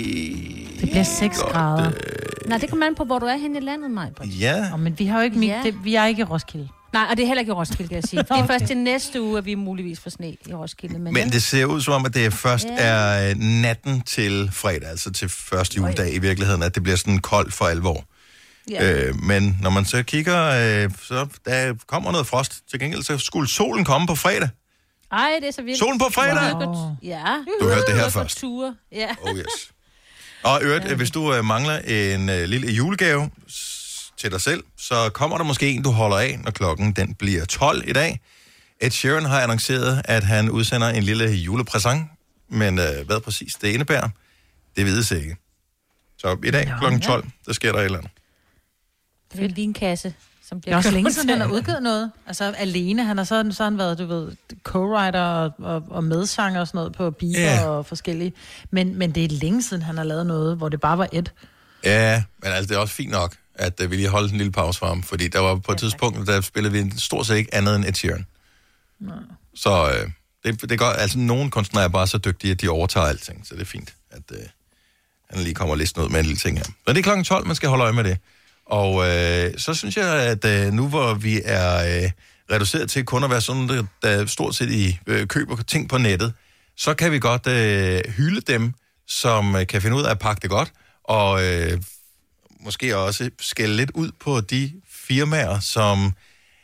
Det bliver seks grader. Øh... Nej, det kommer an på, hvor du er henne i landet, Maj-Brit. Ja. Oh, men vi har jo ikke... Ja. Det, vi er ikke i Roskilde. Nej, og det er heller ikke i Roskilde, kan jeg sige. Det er først til næste uge, at vi muligvis får sne i Roskilde. Men, Men det ser ud som om, at det først Ja. er øh, natten til fredag, altså til første juledag i virkeligheden, at det bliver sådan koldt for alvor. Ja. Øh, men når man så kigger, øh, så der kommer noget frost. Til gengæld så skulle solen komme på fredag. Ej, det er så vildt. Solen på fredag? Wow. Ja. Du hørte det her Ude på først. Ture. Ja. Oh yes. Og i øvrigt, hvis du øh, mangler en øh, lille julegave s- til dig selv, så kommer der måske en, du holder af, når klokken den bliver tolv i dag. Ed Sheeran har annonceret, at han udsender en lille julepræsent, men øh, hvad præcis det indebærer, det vides ikke. Så i dag klokken tolv, der sker der et eller andet. Det er lige en kasse, som Det bliver er også købt. længe siden, han har udgivet noget. Altså alene. Han har så, så har han været, du ved, co-writer og, og, og medsanger og sådan noget på Bieber Ja. og forskellige. Men, men det er længe siden, han har lavet noget, hvor det bare var et. Ja, men altså det er også fint nok, at uh, vi lige holdt en lille pause for ham, fordi der var på et tidspunkt, der spillede vi stort set ikke andet end Ed Sheeran. Nej. Så øh, det, det er godt, altså nogle kunstnere er bare så dygtige, at de overtager alting, så det er fint, at øh, han lige kommer listen ud med en lille ting her. Så det er klokken tolv, man skal holde øje med det. Og øh, så synes jeg, at øh, nu hvor vi er øh, reduceret til kun at være sådan, der, der stort set i øh, køber ting på nettet, så kan vi godt øh, hylde dem, som øh, kan finde ud af at pakke det godt, og øh, måske også skælde lidt ud på de firmaer, som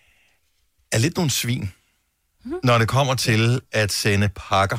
er lidt nogle svin, når det kommer til at sende pakker.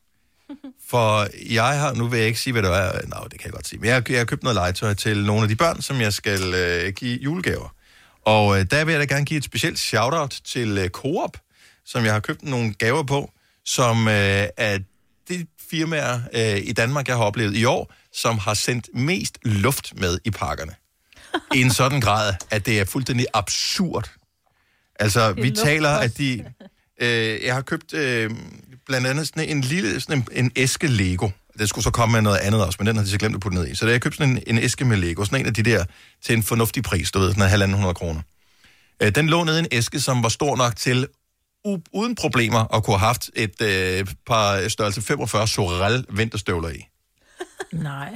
For jeg har, nu vil jeg ikke sige, hvad det er, nej, det kan jeg godt sige, men jeg, har- jeg har købt noget legetøj til nogle af de børn, som jeg skal øh, give julegaver. Og øh, der vil jeg da gerne give et specielt shout-out til øh, Coop, som jeg har købt nogle gaver på, som øh, er de firmaer øh, i Danmark, jeg har oplevet i år, som har sendt mest luft med i pakkerne. I en sådan grad, at det er fuldstændig absurd. Altså, vi taler, at de... Øh, jeg har købt øh, blandt andet sådan en lille sådan en, en æske Lego. Det skulle så komme med noget andet også, men den har de så glemt at putte ned i. Så der har jeg købt sådan en, en æske med Lego. Sådan en af de der til en fornuftig pris, du ved, sådan en halvanden hundrede kroner. Øh, den lå nede i en æske, som var stor nok til u- uden problemer at kunne have haft et øh, par størrelse femogfyrre Sorel vinterstøvler i. Nej.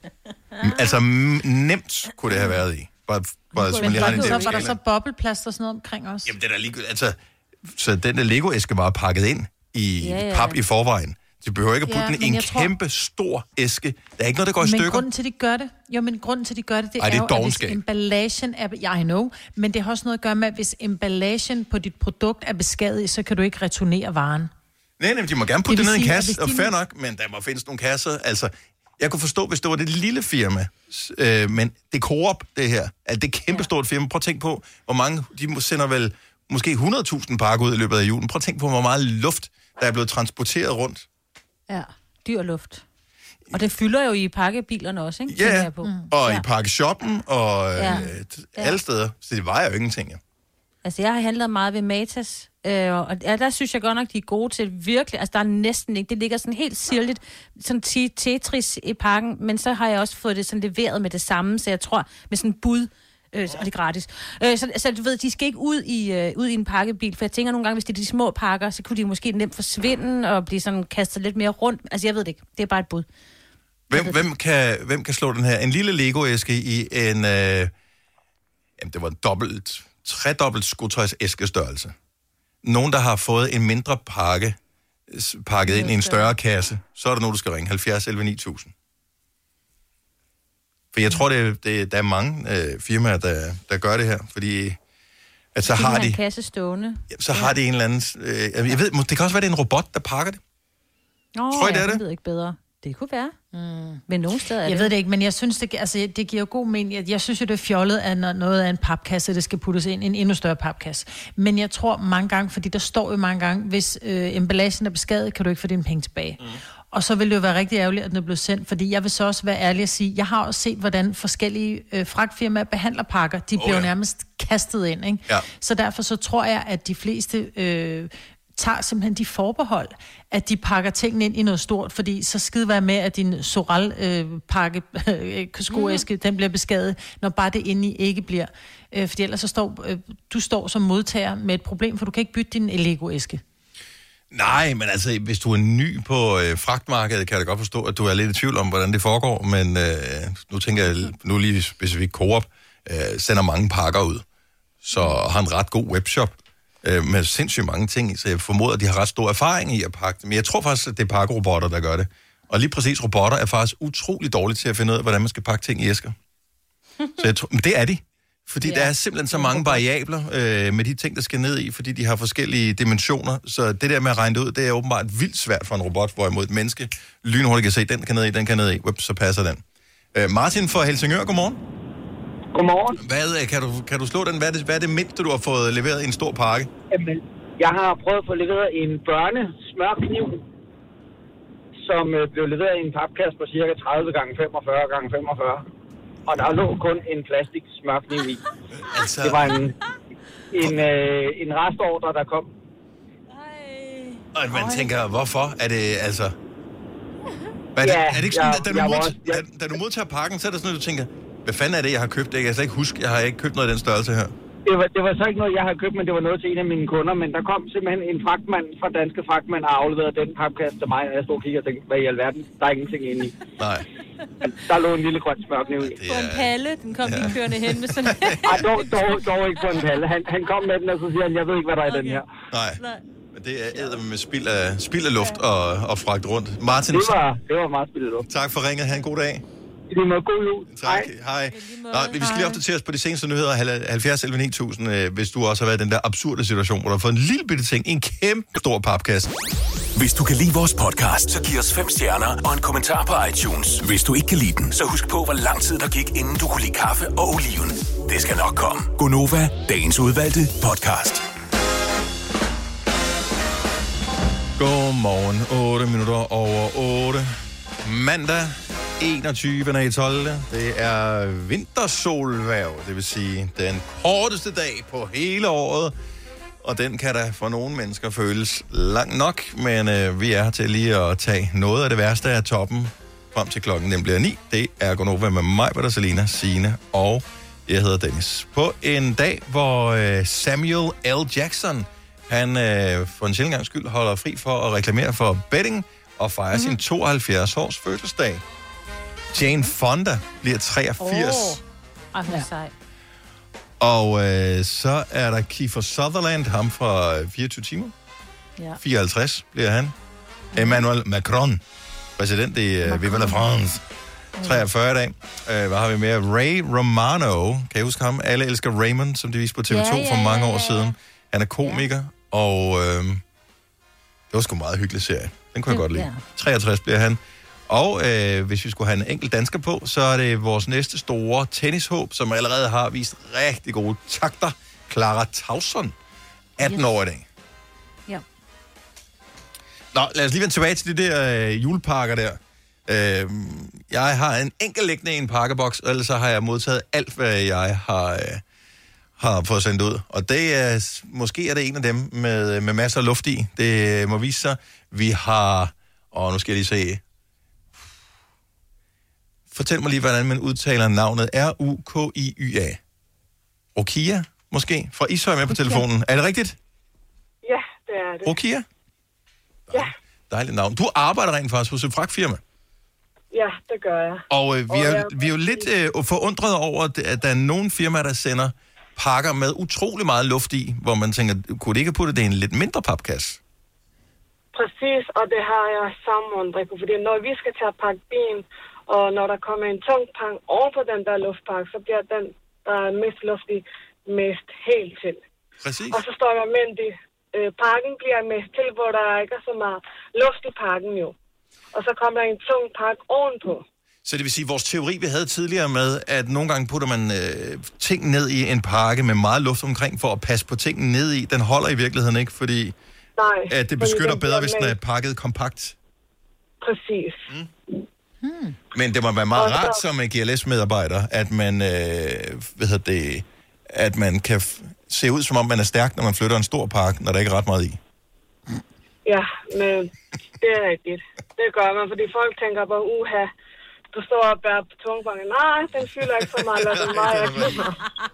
Altså m- nemt kunne det have været i. Bare, bare så man Men lige har var, en der så, idé var om der så skalaen. bobleplast og sådan noget omkring os? Jamen, det er da lige... Altså, så den der Lego-æske var pakket ind i Ja, ja, ja. ja. pap i forvejen. De behøver ikke at putte Ja, ja, den i men en jeg tror- kæmpe stor æske. Der er ikke noget, der går i Men stykker. grunden til, at de gør det, jo, men grunden til, at de gør det, det, Ej, det er er jo, at hvis dovenskab. emballagen er... Ja, I know. Men det har også noget at gøre med, at hvis emballagen på dit produkt er beskadiget, så kan du ikke returnere varen. Nej, nej, de må gerne putte Det det, vil ned i en sige, at kasse, hvis og de- fair nok, men der må findes nogle kasser. Altså, jeg kunne forstå, hvis det var det lille firma, s- øh, men det er Coop, det her. Altså, det er et kæmpestort firma. Prøv at tænke på, hvor mange... De må- sender vel måske hundrede tusind pakker ud i løbet af julen. Prøv at tænke på, hvor meget luft, der er blevet transporteret rundt. Ja, dyr luft. Og det fylder jo i pakkebilerne også, ikke? Tænker Ja, jeg på. og Ja. i pakkeshoppen, og øh, Ja. alle steder. Så det vejer jo ingenting, ja. Altså, jeg har handlet meget ved Matas, øh, og ja, der synes jeg godt nok, de er gode til virkelig. Altså, der er næsten ikke. Det ligger sådan helt sirligt, sådan ti- Tetris i pakken, men så har jeg også fået det sådan leveret med det samme, så jeg tror, med sådan en bud, øh, og det er gratis. Øh, så, så du ved, de skal ikke ud i, øh, ud i en pakkebil, for jeg tænker nogle gange, hvis det er de små pakker, så kunne de måske nemt forsvinde og blive sådan kastet lidt mere rundt. Altså, jeg ved det ikke. Det er bare et bud. Hvem, hvem, kan, hvem kan slå den her? En lille Lego-æske i en... Øh, jamen, det var en dobbelt... tredobbelt skotøjsæskestørrelse. Nogen, der har fået en mindre pakke s- pakket ind i en større kasse, så er der nogen, du skal ringe halvfjerds elleve ni tusind. For jeg tror, det, det, der er mange øh, firmaer, der, der gør det her, fordi at så De har har en de, kasse stående. så har de en eller anden... Øh, jeg ved, må- det kan også være, det er en robot, der pakker det. Nå, Tror I, det er ja, det? Jeg ved ikke bedre. Det kunne være. Mm. Men nogle steder er Jeg det. ved det ikke, men jeg synes, det, altså, det giver jo god mening. Jeg, jeg synes jo, det er fjollet, at når noget af en papkasse, det skal puttes ind i en endnu større papkasse. Men jeg tror mange gange, fordi der står jo mange gange, hvis øh, emballagen er beskadiget, kan du ikke få dine penge tilbage. Mm. Og så vil det jo være rigtig ærgerligt, at den er blevet sendt, fordi jeg vil så også være ærlig at sige, jeg har også set, hvordan forskellige øh, fragtfirmaer behandler pakker. De bliver oh, ja. nærmest kastet ind, ikke? Ja. Så derfor så tror jeg, at de fleste øh, tager simpelthen de forbehold, at de pakker tingene ind i noget stort, fordi så skide være med, at din Soral-pakke, øh, skoæske, mm. den bliver beskadiget, når bare det inde i ikke bliver. Øh, fordi ellers så står øh, du står som modtager med et problem, for du kan ikke bytte din Lego-æske. Nej, men altså, hvis du er ny på øh, fragtmarkedet, kan jeg da godt forstå, at du er lidt i tvivl om, hvordan det foregår, men øh, nu tænker jeg, nu lige specifikt Coop øh, sender mange pakker ud, så har en ret god webshop øh, med sindssygt mange ting, så jeg formoder, at de har ret stor erfaring i at pakke det. Men jeg tror faktisk, at det er pakkerobotter, der gør det. Og lige præcis robotter er faktisk utrolig dårlige til at finde ud af, hvordan man skal pakke ting i æsker. Så jeg tror, men det er de. Fordi ja. der er simpelthen så mange variabler øh, med de ting, der skal ned i, fordi de har forskellige dimensioner. Så det der med at regne det ud, det er åbenbart vildt svært for en robot, hvorimod et menneske lynhurtigt kan se, den kan ned i, den kan ned i. Whip, så passer den. Øh, Martin fra Helsingør, godmorgen. Godmorgen. Hvad, kan, du, kan du slå den? Hvad er, det, hvad er det mindste, du har fået leveret i en stor pakke? Jamen, jeg har prøvet at få leveret en børnesmørkniv, som øh, blev leveret i en papkasse på cirka tredive gange femogfyrre gange femogfyrre. Og der lå kun en plastik smørkniv i. Altså... Det var en, en, øh, en restordre, der kom. Og man tænker, hvorfor? Er det altså... Er det, ja, er det ikke sådan, jeg, at da du, jeg modtager, også, jeg... da, da du modtager pakken, så er det sådan, at du tænker, hvad fanden er det, jeg har købt? Jeg kan slet ikke huske, jeg har ikke købt noget af den størrelse her. Det var, det var så ikke noget, jeg havde købt, men det var noget til en af mine kunder. Men der kom simpelthen en fragtmand fra Danske Fragtmand og afleverede den papkasse til mig, og jeg stod og kiggede og tænkte, hvad i alverden? Der er ingenting inde i. Nej. Der lå en lille grøn smørkniv i. På en palle, den kom ja. lige kørende hen med sådan... Ej, dog, dog, dog ikke på en palle. Han, han kom med den, og så siger han, jeg ved ikke, hvad der er okay. i den her. Nej. Men det er æder med spild af, spild af luft og, og fragt rundt. Martin, det var, det var meget spild af luft. Tak for ringet. Ha' en god dag. I lige måde, god jul. Tak, hej. Nå, vi skal lige opdatere os på de seneste nyheder. halvfjerds elleve ni tusind, hvis du også har været i den der absurde situation, hvor du har fået en lille bitte ting i en kæmpe stor papkasse. Hvis du kan lide vores podcast, så giv os fem stjerner og en kommentar på iTunes. Hvis du ikke kan lide den, så husk på, hvor lang tid der gik, inden du kunne lide kaffe og oliven. Det skal nok komme. Gonova, dagens udvalgte podcast. Godmorgen, otte minutter over otte. Mandag, enogtyvende tolvte Det er vintersolværv, det vil sige den korteste dag på hele året. Og den kan da for nogle mennesker føles lang nok, men øh, vi er her til lige at tage noget af det værste af toppen frem til klokken den bliver ni. Det er Gonova med mig, Peter, Selina, Signe og jeg hedder Dennis. På en dag, hvor øh, Samuel L. Jackson, han øh, for en sjældent gang skyld holder fri for at reklamere for betting og fejre mm-hmm. sin tooghalvfjerds års fødselsdag. Jane Fonda bliver treogfirs. Åh, oh. sej. Og øh, så er der Kiefer Sutherland, ham fra fireogtyve timer. Ja. fireoghalvtreds bliver han. Mm. Emmanuel Macron, præsident i uh, Viva la France. treogfyrre i dag. Uh, hvad har vi mere? Ray Romano. Kan I huske ham? Alle elsker Raymond, som de viste på T V to ja, ja, for mange år siden. Han er komiker, ja. og øh, det var sgu en meget hyggelig serie. Den kunne jeg godt lide. Ja. treogtres bliver han. Og øh, hvis vi skulle have en enkelt dansker på, så er det vores næste store tennishåb, som allerede har vist rigtig gode takter. Clara Tauson, atten yes. år i dag. Ja. Nå, lad os lige vende tilbage til de der øh, julepakker der. Øh, jeg har en enkelt liggende i en pakkeboks, og ellers så har jeg modtaget alt, hvad jeg har, øh, har fået sendt ud. Og det er, måske er det en af dem med, med masser af luft i. Det må vise sig. Vi har, og nu skal jeg lige se... Fortæl mig lige, hvordan man udtaler navnet. R U K I Y A. Rokia, måske? Fra Ishøj med på telefonen. Er det rigtigt? Ja, det er det. Rokia? Ja. Dejligt navn. Du arbejder rent faktisk hos et fragtfirma. Ja, det gør jeg. Og øh, vi, er, jeg... vi er jo lidt øh, forundret over, at der er nogle firmaer, der sender pakker med utrolig meget luft i, hvor man tænker, kunne det ikke putte det i en lidt mindre papkasse? Præcis, og det har jeg samme undring på, fordi når vi skal tage at pakke bilen, og når der kommer en tung pakke over på den der luftpakke, så bliver den, der er mest luftig, mest helt til. Præcis. Og så står jeg med, at øh, pakken bliver mest til, hvor der ikke er så meget luft i pakken jo. Og så kom der en tung pakke ovenpå. Så det vil sige, vores teori, vi havde tidligere med, at nogle gange putter man øh, ting ned i en pakke med meget luft omkring, for at passe på tingene ned i. Den holder i virkeligheden ikke, fordi Nej, at det beskytter bedre, hvis den er pakket kompakt. Præcis. Mm. Hmm. Men det må være meget så... rart som en G L S-medarbejder, at man, øh, hvad hedder det, at man kan f- se ud, som om man er stærk, når man flytter en stor pakke, når der ikke er ret meget i. Ja, men det er rigtigt. Det gør man, fordi folk tænker bare, uha, du står og bærer på tungbanken. Nej, den fylder ikke så meget, lad det mig, jeg kender.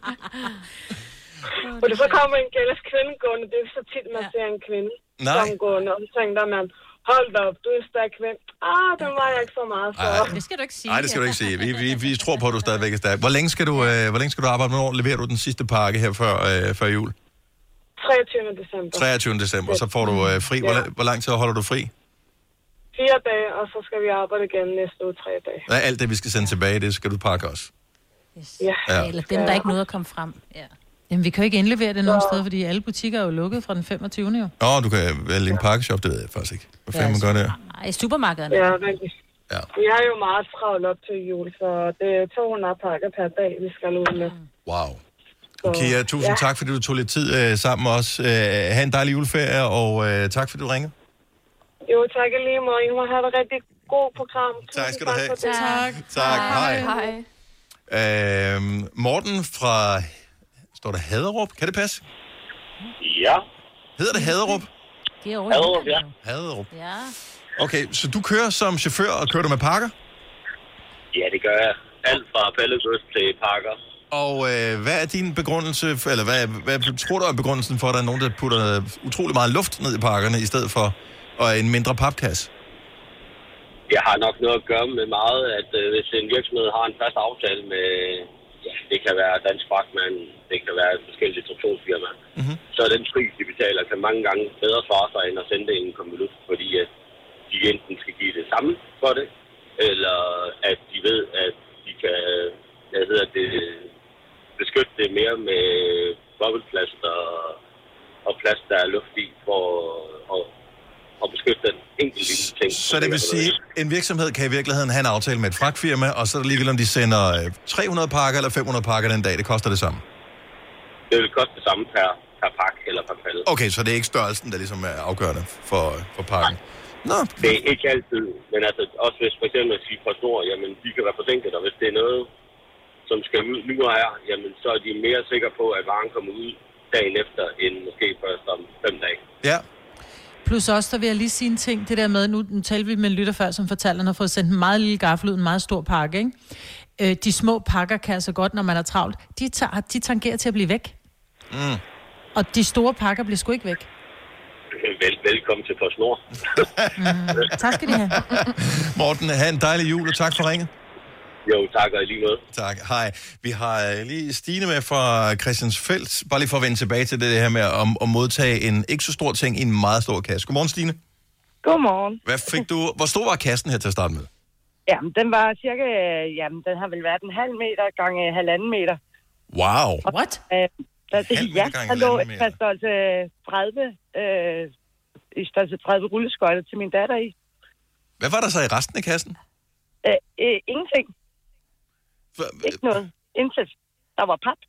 Fordi så kommer en gældes kvinde gående, det er så tit, man ser en kvinde som gående, og så tænker man, hold da op, du er en stærk kvinde. Ah, den var jeg ikke så meget for. Ej. Det skal du ikke sige. Nej, det skal du ikke sige. Vi, vi, vi tror på, at du stadigvæk er stærk. Hvor længe skal du, øh, hvor længe skal du arbejde? Hvornår leverer du den sidste pakke her før, øh, før jul? treogtyvende december. treogtyvende december, så får du øh, fri. Hvor, ja. hvor lang tid holder du fri? Fire dage, og så skal vi arbejde igen næste uge tre dage. Ja, alt det, vi skal sende tilbage, det skal du pakke også. Yes. Ja. Ja. Eller dem, der ikke nåede at komme frem. Ja. Jamen, vi kan jo ikke indlevere det nogen steder, fordi alle butikker er jo lukket fra den femogtyvende jo. Nå, du kan vælge en pakkeshop, det ved jeg faktisk ikke. Hvad fanden man gør det? Nej, i supermarkederne. Ja, men ja. Vi har jo meget travlt op til jul, så det er to hundrede pakker per dag, vi skal ud med. Wow. Okay, ja, tusind ja. tak, fordi du tog lidt tid øh, sammen med os. Øh, ha' en dejlig juleferie, og øh, tak, fordi du ringede. Jo, tak lige måde. I må have et rigtig god program. Tak skal du have. Tak. Tak. Hej. Hej. Øh, Morten fra... Står der Haderup? Kan det passe? Ja. Hedder det Haderup? Det er Haderup, ja. Haderup. Ja. Okay, så du kører som chauffør, og kører du med pakker? Ja, det gør jeg. Alt fra palletsøs til pakker. Og øh, hvad er din begrundelse, eller hvad, hvad tror du er begrundelsen for, at der er nogen, der putter utrolig meget luft ned i pakkerne, i stedet for og en mindre papkasse? Jeg har nok noget at gøre med meget, at øh, hvis en virksomhed har en fast aftale med, ja, det kan være Dansk Fragtmand, det kan være et forskelligt distributionsfirma, mm-hmm. så er den pris, de betaler, kan mange gange bedre svare sig, end at sende det i en konvolut, fordi at de enten skal give det samme for det, eller at de ved, at de kan, hvad hedder det, beskytte det mere med bobbelplast og, og plast, der er luft i, for at, at beskytte den enkelte lille ting. Så det vil sige, at en virksomhed kan i virkeligheden have en aftale med et fragtfirma, og så er det ligegyldigt, om de sender tre hundrede pakker eller fem hundrede pakker den dag. Det koster det samme? Det vil koste det samme per, per pakke eller per palle. Okay, så det er ikke størrelsen, der ligesom er afgørende for, for pakken? Nå. Det er ikke altid, men altså også hvis for eksempel at sige på snor, jamen de kan være forsinket, og hvis det er noget, som skal ud nu og her, jamen så er de mere sikre på, at varen kommer ud dagen efter, end måske først om fem dage. Ja. Plus også, der vil jeg lige sige en ting, det der med, nu, nu talte vi med en lytter før, som fortalte, at han har fået sendt en meget lille gaffel ud, en meget stor pakke, ikke? Øh, de små pakker kan altså godt, når man er travlt, de, tager, de tangerer til at blive væk. Mm. Og de store pakker bliver sgu ikke væk. Vel, velkommen til PostNord. mm, tak skal de have. Morten, have en dejlig jul, og tak for ringet. Jo, tak og lige måde. Tak. Hej. Vi har lige Stine med fra Christiansfeld. Bare lige for at vende tilbage til det her med at, at modtage en ikke så stor ting i en meget stor kasse. Godmorgen, Stine. Godmorgen. Hvad fik du? Hvor stor var kassen her til at starte med? Jamen, den var cirka, jamen, den har vel været en halv meter gange halvanden meter. Wow. Og, What? Øh, der, ja, der lå et par størrelse tredive, øh, i størrelse tredive rulleskøjter til min datter i. Hvad var der så i resten af kassen? Øh, øh, ingenting. For, ikke noget. Intet. Der var pap.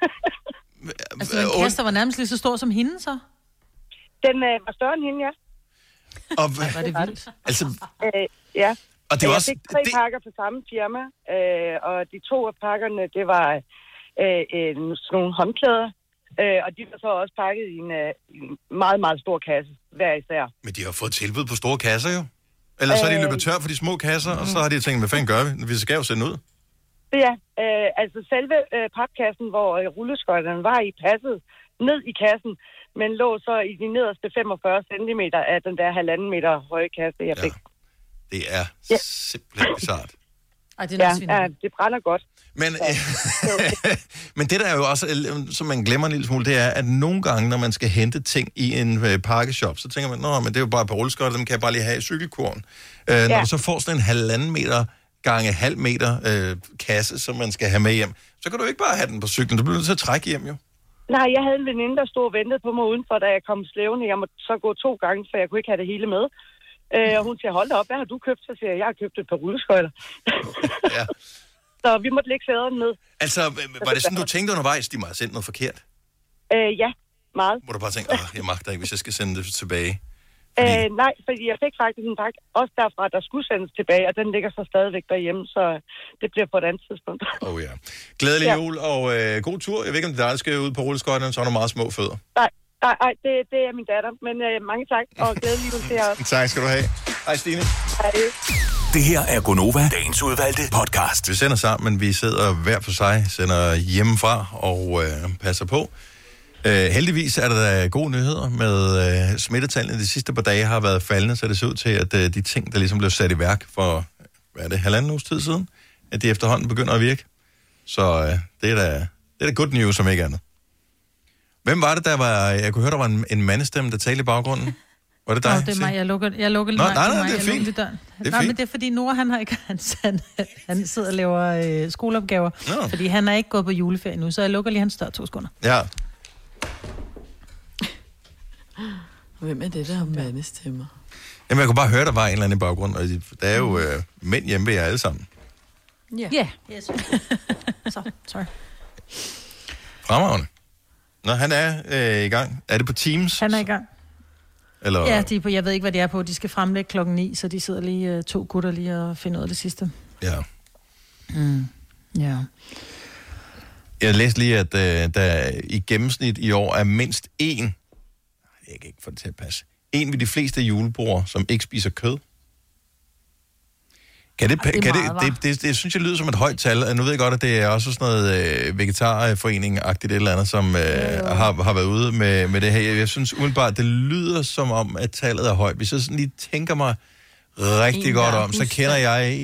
Altså, en kasse, der var nærmest lige så stor som hende, så? Den øh, var større end hende, ja. Og hvad var det vildt? Altså... Øh, ja. Og det var jeg også... fik tre det... pakker fra samme firma, øh, og de to af pakkerne, det var øh, en, sådan nogle håndklæder, øh, og de var så også pakket i en, øh, en meget, meget stor kasse, hver især. Men de har fået tilbud på store kasser, jo. Eller så er de løbet tør for de små kasser, og så har de tænkt, hvad fanden gør vi? Vi skal jo sende ud. Ja, øh, altså selve øh, papkassen, hvor øh, rulleskøjterne var i, passet ned i kassen, men lå så i de nederste femogfyrre centimeter af den der halvanden meter høje kasse, jeg fik. Ja. Det er ja. simpelthen bizarrt. Ej, det er ja, ja, det brænder godt. Men, ja. men det der er jo også, som man glemmer en lille smule, det er, at nogle gange, når man skal hente ting i en øh, pakkeshop, så tænker man, nå, men det er jo bare et par rulleskøjter, dem kan jeg bare lige have i cykelkurven. Øh, ja. Når du så får sådan en halvanden meter gange halv meter øh, kasse, som man skal have med hjem, så kan du ikke bare have den på cyklen. Du bliver nødt til at trække hjem, jo. Nej, jeg havde en veninde, der stod og ventede på mig udenfor, da jeg kom slævende. Jeg måtte så gå to gange, for jeg kunne ikke have det hele med. Øh, og hun siger, hold da op, hvad har du købt? Så siger jeg, jeg har købt et par rulleskøjter. Ja. Så vi måtte lægge sæderne ned. Altså, var det sådan, du tænkte undervejs, de må have sendt noget forkert? Øh, ja, meget. Hvor du bare tænkte, åh, jeg magter ikke, hvis jeg skal sende det tilbage. Fordi... Øh, nej, fordi jeg fik faktisk en pakke, også derfra, der skulle sendes tilbage, og den ligger så stadigvæk derhjemme, så det bliver på et andet tidspunkt. Åh oh, ja. Glædelig ja. jul, og øh, god tur. Jeg ved ikke, om det er dig, der skal ud på rulleskøjterne, så har du meget små fødder. Nej, nej, nej det, det er min datter, men øh, mange tak, og glædelig jul til jer også. Tak skal du have. Hej Stine. Hej. Det her er Gonova, dagens udvalgte podcast. Vi sender sammen, men vi sidder hver for sig, sender hjemmefra og øh, passer på. Uh, heldigvis er der gode nyheder med uh, smittetallene. De sidste par dage har været faldende, så det ser ud til, at uh, de ting, der ligesom blev sat i værk for, hvad er det, halvanden uges tid siden, at de efterhånden begynder at virke. Så uh, det er da det er da good news, som ikke andet. Hvem var det, der var... Jeg kunne høre, der var en, en mandestemme, der talte i baggrunden. Var det dig? Nå, det er mig. Jeg lukker, jeg lukker Nå, mig. nej, nej, mig. det er fint. Det er nej, fint. Men det er fordi Nora, han har ikke... Han, han, han sidder og laver øh, skoleopgaver. Nå. Fordi han er ikke gået på juleferie nu, så jeg lukker lige hans dør to sekunder. Ja. Hvem er det, der har mandestemmer? Jamen, jeg kunne bare høre, der var en eller anden i baggrunden, og der er jo øh, mænd hjemme ved jer alle sammen. Ja. Ja. Yes. Så, sorry. Fremragende. Nå, han er øh, i gang. Er det på Teams? Han er i gang. Eller... Ja, de er på, jeg ved ikke, hvad de er på. De skal fremlægge klokken ni, så de sidder lige øh, to gutter lige og finder ud af det sidste. Ja. Mm. Ja. Jeg læste lige, at øh, der i gennemsnit i år er mindst én, jeg kan ikke få det til at passe, en ved de fleste julebord, som ikke spiser kød. Kan det, Ej, det, kan meget, det, det, det, det synes jeg lyder som et højt tal. Nu ved jeg godt, at det er også sådan noget øh, vegetarforening-agtigt et eller andet, som øh, har, har været ude med, med det her. Jeg synes umiddelbart, det lyder som om, at tallet er højt. Hvis jeg sådan lige tænker mig rigtig en, godt om, så kender jeg,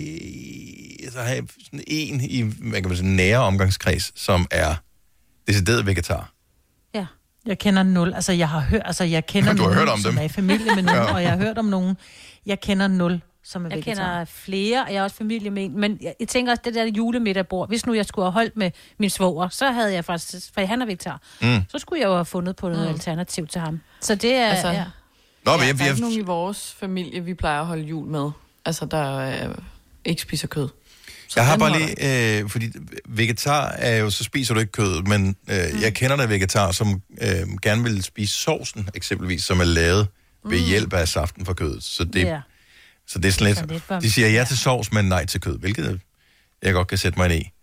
så har jeg sådan en i hvad kan man sige, nære omgangskreds, som er decideret vegetar. Ja, jeg kender nul. Altså, jeg har hørt, altså, jeg kender du har nogen, hørt om som dem. er i familie med nogen, Ja. og jeg har hørt om nogen. Jeg kender nul, som er Jeg vegetar. kender flere, og jeg er også familie med en. Men jeg, jeg tænker også, det der julemiddagbordet, hvis nu jeg skulle have holdt med min svoger, så havde jeg faktisk, for han er vegetar, Mm. så skulle jeg jo have fundet på noget mm. alternativ til ham. Så det er... Altså, ja. Nå, men ja, jeg, der er jeg, ikke nogen i vores familie, vi plejer at holde jul med. Altså, der øh, ikke spiser kød. Så jeg har den bare holder lige, øh, fordi vegetar er jo, så spiser du ikke kød, men øh, mm. jeg kender der vegetar, som øh, gerne vil spise sovsen, eksempelvis, som er lavet ved Mm. hjælp af saften fra kødet. Så det, Ja. så det er sådan Så det er lidt, for- de siger ja til sovs, men nej til kød, hvilket jeg godt kan sætte mig ind i.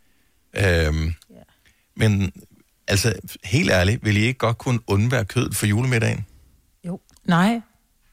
Øhm, men altså, helt ærligt, vil I ikke godt kunne undvære kød for julemiddagen? Jo. Nej.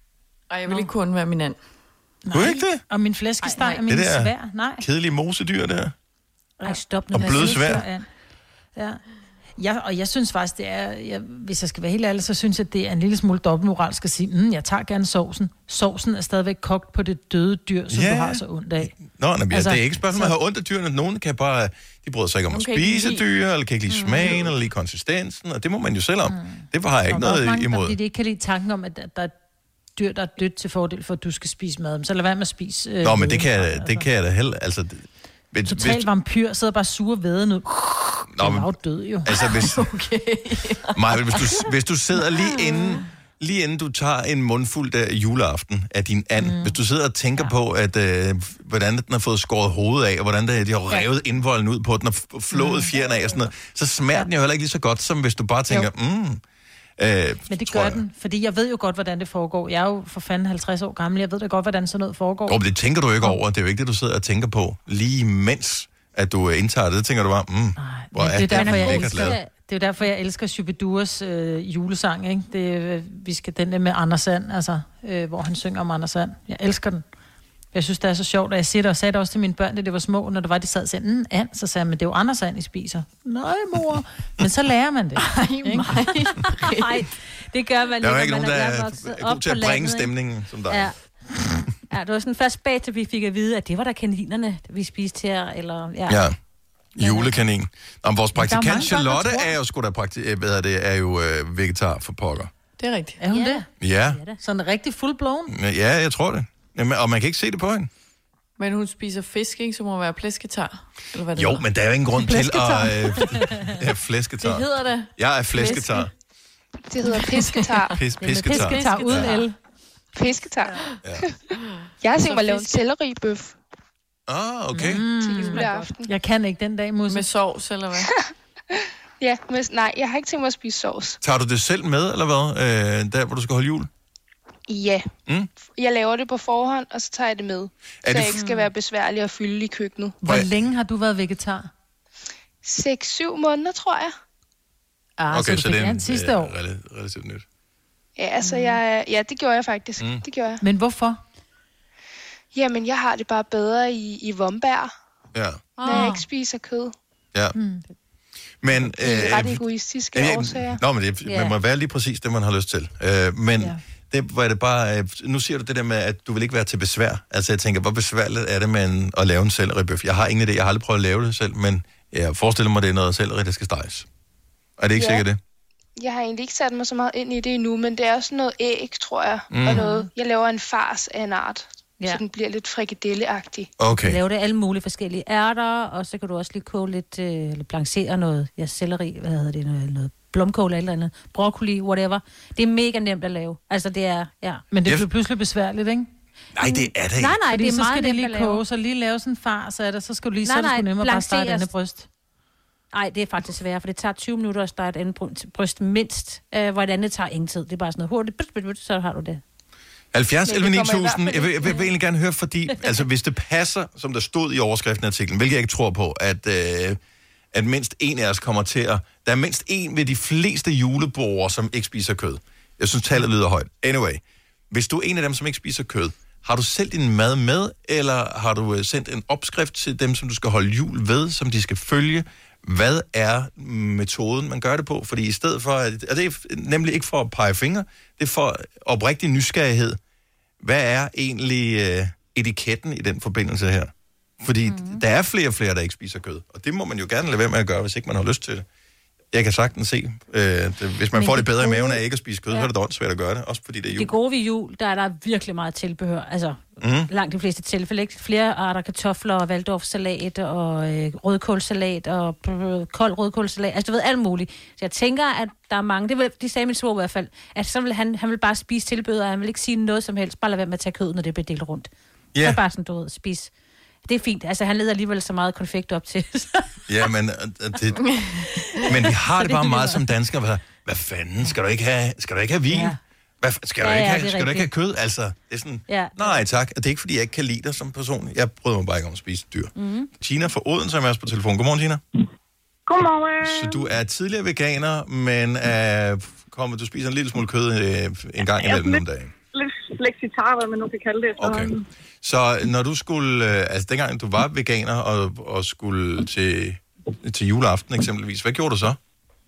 Ej, jeg vil ikke kun være min and. Kunne I ikke det? Og min flæskesteg er min Det der svær. Nej. kedelige mosedyr der. Ej, stop nu. Og med bløde at sige svær. svær. Ja. Ja, og jeg synes faktisk, det er, jeg, hvis jeg skal være helt ærlig, så synes jeg, det er en lille smule dobbeltmoralsk at sige, mm, jeg tager gerne sovsen. Sovsen er stadigvæk kogt på det døde dyr, som Ja. du har så ondt af. Nå, nej, altså, Altså, det er ikke et spørgsmål om så- at have ondt af dyrene. Nogen kan bare, de bryder sig ikke om at Nogen kan ikke spise lide- dyr, eller kan ikke lide smagen, eller lide konsistensen, og det må man jo selv om. Mm. Det har jeg ikke Og der er også noget mange, imod. Fordi de ikke kan lide tanken om, at der er dyr, der er dødt til fordel for, at du skal spise mad. Så lad være med at spise... Øh, Nå, men det kan, altså. det kan jeg da heller... Altså, det, hvis, Total vampyr, sidder bare sure væden ud. Nå, Den men- var jo død jo. Altså, hvis, okay. Maja, hvis, du, hvis du sidder lige inden, lige inden du tager en mundfuld af juleaften af din and, mm. hvis du sidder og tænker ja. på, at, øh, hvordan den har fået skåret hovedet af, og hvordan det, de har revet ja. indvolden ud på den, og f- flået fjerne af og sådan noget, så smager den jo heller ikke lige så godt, som hvis du bare tænker, mm, øh, Men det tror gør jeg. den, fordi jeg ved jo godt, hvordan det foregår. Jeg er jo for fanden halvtreds år gammel, jeg ved da godt, hvordan sådan noget foregår. Jo, men det tænker du ikke over. Det er jo ikke det, du sidder og tænker på. Lige mens, at du indtager det, tænker du bare, mm, hvor Men er det, er derfor, jeg lækkert elsker, lavet. det er jo derfor, jeg elsker Shubiduras øh, julesang, ikke? Det, øh, vi skal den der med Anders Sand, altså, øh, hvor han synger om Anders Sand. Jeg elsker den. Jeg synes, det er så sjovt, at jeg siger det, og sagde det også til mine børn, da det var små, når det var, de sad og sagde, mm, and, så sagde jeg, men det er jo Anders Sand, I spiser. Nej, mor. Men så lærer man det. Ej, mig. Nej, det gør man Der er jo når ikke man nogen, der er er vokset er op god til på at bringe landet, ikke? stemningen, som dig. Ja. Ja, det var sådan først bag, til vi fik at vide, at det var der kaninerne, vi spiste her, eller... Ja. Ja. Julekanin. Om vores der er praktikant mange børn, der Charlotte tror- er jo sgu da prakti- øh, hvad er det, er jo øh, vegetar for pokker. Det er rigtigt. Er hun Ja. det? Ja. Sådan rigtig full-blown? Ja, jeg tror det. Jamen, og man kan ikke se det på hende. Men hun spiser fisk, ikke? Så må være plæsketar. Eller hvad det Jo, hedder. men der er jo ingen grund til Flæsketar. at... Øh, ja, flæsketar. Det hedder det. Jeg er flæsketar. Det hedder pisketar. Pis, pisketar. Pisketar uden el. Fisketang. Ja. Jeg har Så tænkt mig at lave en fisk- selleribøf Ah, okay. mm, til juleaften. Jeg kan ikke den dag, Musse. Med sovs, eller hvad? Ja, men nej, jeg har ikke tænkt mig at spise sovs. Tager du det selv med, eller hvad? Øh, der, hvor du skal holde jul? Ja. Mm? Jeg laver det på forhånd, og så tager jeg det med. Er så det jeg f- ikke skal være besværlig at fylde i køkkenet. Hvor længe har du været vegetar? seks syv måneder, tror jeg. Ah, Okay, så, så du det fik er den en, sidste øh, år. relativt, relativt nyt. Ja, altså, jeg, ja, det gjorde jeg faktisk. Mm. Det gjorde jeg. Men hvorfor? Jamen, jeg har det bare bedre i, i vombær, Ja. når jeg ikke spiser kød. Ja. Mm. Men, Det er ret egoistiske øh, årsager. Nå, men det Ja. man må være lige præcis det, man har lyst til. Øh, men Ja. det var det bare... Øh, nu siger du det der med, at du vil ikke være til besvær. Altså, jeg tænker, hvor besværligt er det med en, at lave en selleribøf? Jeg har ingen idé, jeg har aldrig prøvet at lave det selv, men jeg forestiller mig, det er noget selleri, der skal steges. Er det ikke Ja. sikkert det? Jeg har egentlig ikke sat mig så meget ind i det endnu, men det er også noget æg, tror jeg. Mm. Og noget, jeg laver en fars af en art, Ja. så den bliver lidt frikadelleagtig. Okay. Lave det alle mulige forskellige ærter, og så kan du også lige koge lidt, øh, eller blanchere noget, ja, selleri, hvad hedder det, noget, noget blomkål eller andet, broccoli, whatever. Det er mega nemt at lave. Altså, det er, ja. Men det Jeg- bliver pludselig besværligt, ikke? Nej, det er det ikke. Nej, nej, Fordi det er så meget skal det nemt lige at lave. koge, så lige lave sådan en far, så er det, så skal du lige, Nej, så er det nej, sgu nemmere bare at starte et blancheres. andet bryst. Nej, det er faktisk sværere, for det tager tyve minutter at starte et andet bry- bryst mindst, øh, hvor et andet tager ingen tid. Det er bare sådan noget hurtigt, byt, byt, byt, så har du det. halvfjerds Men elleve det ni kommer i hvert tusind. fald Jeg vil, jeg vil, ikke- vil egentlig gerne høre, fordi altså, hvis det passer, som der stod i overskriften af artiklen, hvilket jeg ikke tror på, at, øh, at mindst en af os kommer til at... Der er mindst en ved de fleste julebord, som ikke spiser kød. Jeg synes, tallet lyder højt. Anyway, hvis du er en af dem, som ikke spiser kød, har du selv din mad med, eller har du øh, sendt en opskrift til dem, som du skal holde jul ved, som de skal følge? Hvad er metoden, man gør det på? Fordi i stedet for, at, og det er nemlig ikke for at pege fingre, det er for oprigtig nysgerrighed. Hvad er egentlig øh, etiketten i den forbindelse her? Fordi mm. der er flere og flere, der ikke spiser kød. Og det må man jo gerne lade være med at gøre, hvis ikke man har lyst til det. Jeg kan sagtens se, øh, det, hvis man Men får det det bedre i gode- maven af ikke at spise kød, Ja. så er det dog svært at gøre det, også fordi det er jul. Det gode ved jul, der er der virkelig meget tilbehør. Altså, Mhm. langt de fleste tilfælde. Ikke? Flere arter kartofler og waldorfsalat og øh, rødkålsalat og øh, kold rødkålsalat. Altså, du ved, alt muligt. Så jeg tænker, at der er mange, det vil, de sagde min svor i hvert fald, at så vil han, han vil bare spise tilbehør, og han vil ikke sige noget som helst. Bare lade være med at tage kød, når det bliver delt rundt. Ja. Så bare sådan, du ved, spise. Det er fint. Altså, han leder alligevel så meget konfekt op til. Ja, men, øh, det, men vi har Så det det bare er meget det, som danskere. Hvad, hvad fanden, skal du ikke have, skal du ikke have vin? Ja. Hvad, skal, du Ja, ikke ja, have, det er skal du ikke have rigtigt. kød? Altså, det er sådan, Ja. nej tak. Og det er ikke, fordi jeg ikke kan lide dig som person. Jeg bryder mig bare ikke om at spise dyr. Mm. Tina fra Odense er med os på telefon. Godmorgen, Tina. Godmorgen. Så du er tidligere veganer, men er kommet, du spiser en lille smule kød øh, en gang imellem om dagen. Lidt flexitar, hvad man nu kan kalde det. Så, Okay. Så når du skulle, øh, altså dengang du var veganer og, og skulle til, til juleaften eksempelvis, hvad gjorde du så?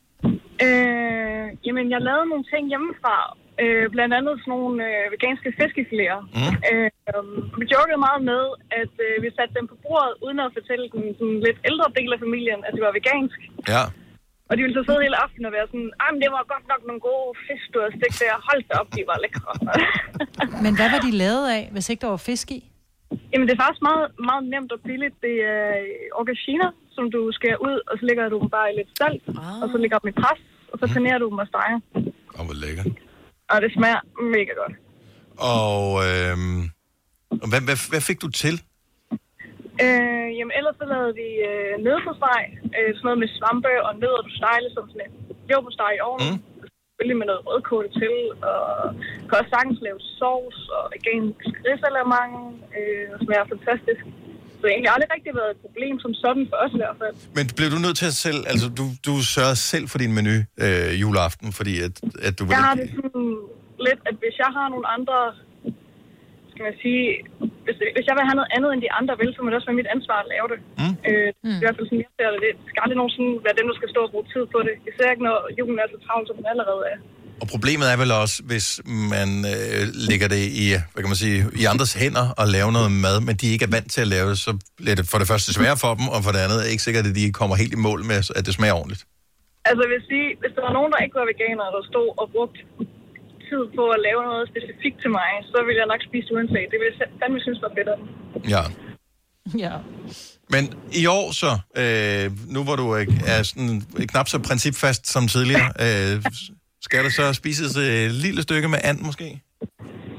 Øh, jamen, jeg lavede nogle ting hjemmefra. Øh, blandt andet sådan nogle øh, veganske fiskefiléer. Mm. Øh, um, vi jokede meget med, at øh, vi satte dem på bordet, uden at fortælle den sådan lidt ældre del af familien, at det var vegansk. Ja. Og de ville så sidde hele aftenen og være sådan, ej, men det var godt nok nogle gode fisk, du havde stegt der. Hold da op, de var lækre. Men hvad var de lavet af, hvis ikke der var fisk i? Jamen, det er faktisk meget, meget nemt og billigt. Det er auberginer, som du skærer ud, og så lægger du dem bare i lidt salt, ah. og så lægger du dem i pres, og så panerer du dem og steger. Åh, hvor lækker. Og det smager mega godt. Og øh, hvad, hvad, hvad fik du til? Øh, jamen, ellers så lavede vi øh, nødpostej, øh, sådan noget med svampe og nødder, du stejler som sådan en leverpostej i ovnen. Mm. Selvfølgelig med noget rødkål til, og kan også sagtens lave sovs og vegansk risalamang, øh, og smager fantastisk. Så det har egentlig aldrig rigtig været et problem som sådan for os i hvert fald. Men blev du nødt til at selv, altså du, du sørger selv for din menu øh, juleaften, fordi at, at du... Jeg har det sådan lidt, at hvis jeg har nogle andre, skal man sige, hvis, hvis jeg vil have noget andet end de andre vil, så må det også være mit ansvar at lave det. Mm. Øh, mm. I hvert fald sådan, jeg ser det. Det skal aldrig nogensinde være dem, der skal stå og bruge tid på det. Især ikke, når julen er så travlt, som den allerede er. Og problemet er vel også, hvis man øh, lægger det i, hvad kan man sige, i andres hænder og laver noget mad, men de ikke er vant til at lave det, så bliver det for det første svære for dem, og for det andet er ikke sikkert, at de kommer helt i mål med, at det smager ordentligt. Altså, jeg vil sige, hvis der var nogen, der ikke var veganere, der stod og brugte tid på at lave noget specifikt til mig, så ville jeg nok spise uanset. Det ville jeg fandme synes var bedre. Ja. Ja. Men i år så, øh, nu hvor du er sådan knap så principfast som tidligere, øh, skal der så spises et lille stykke med and måske?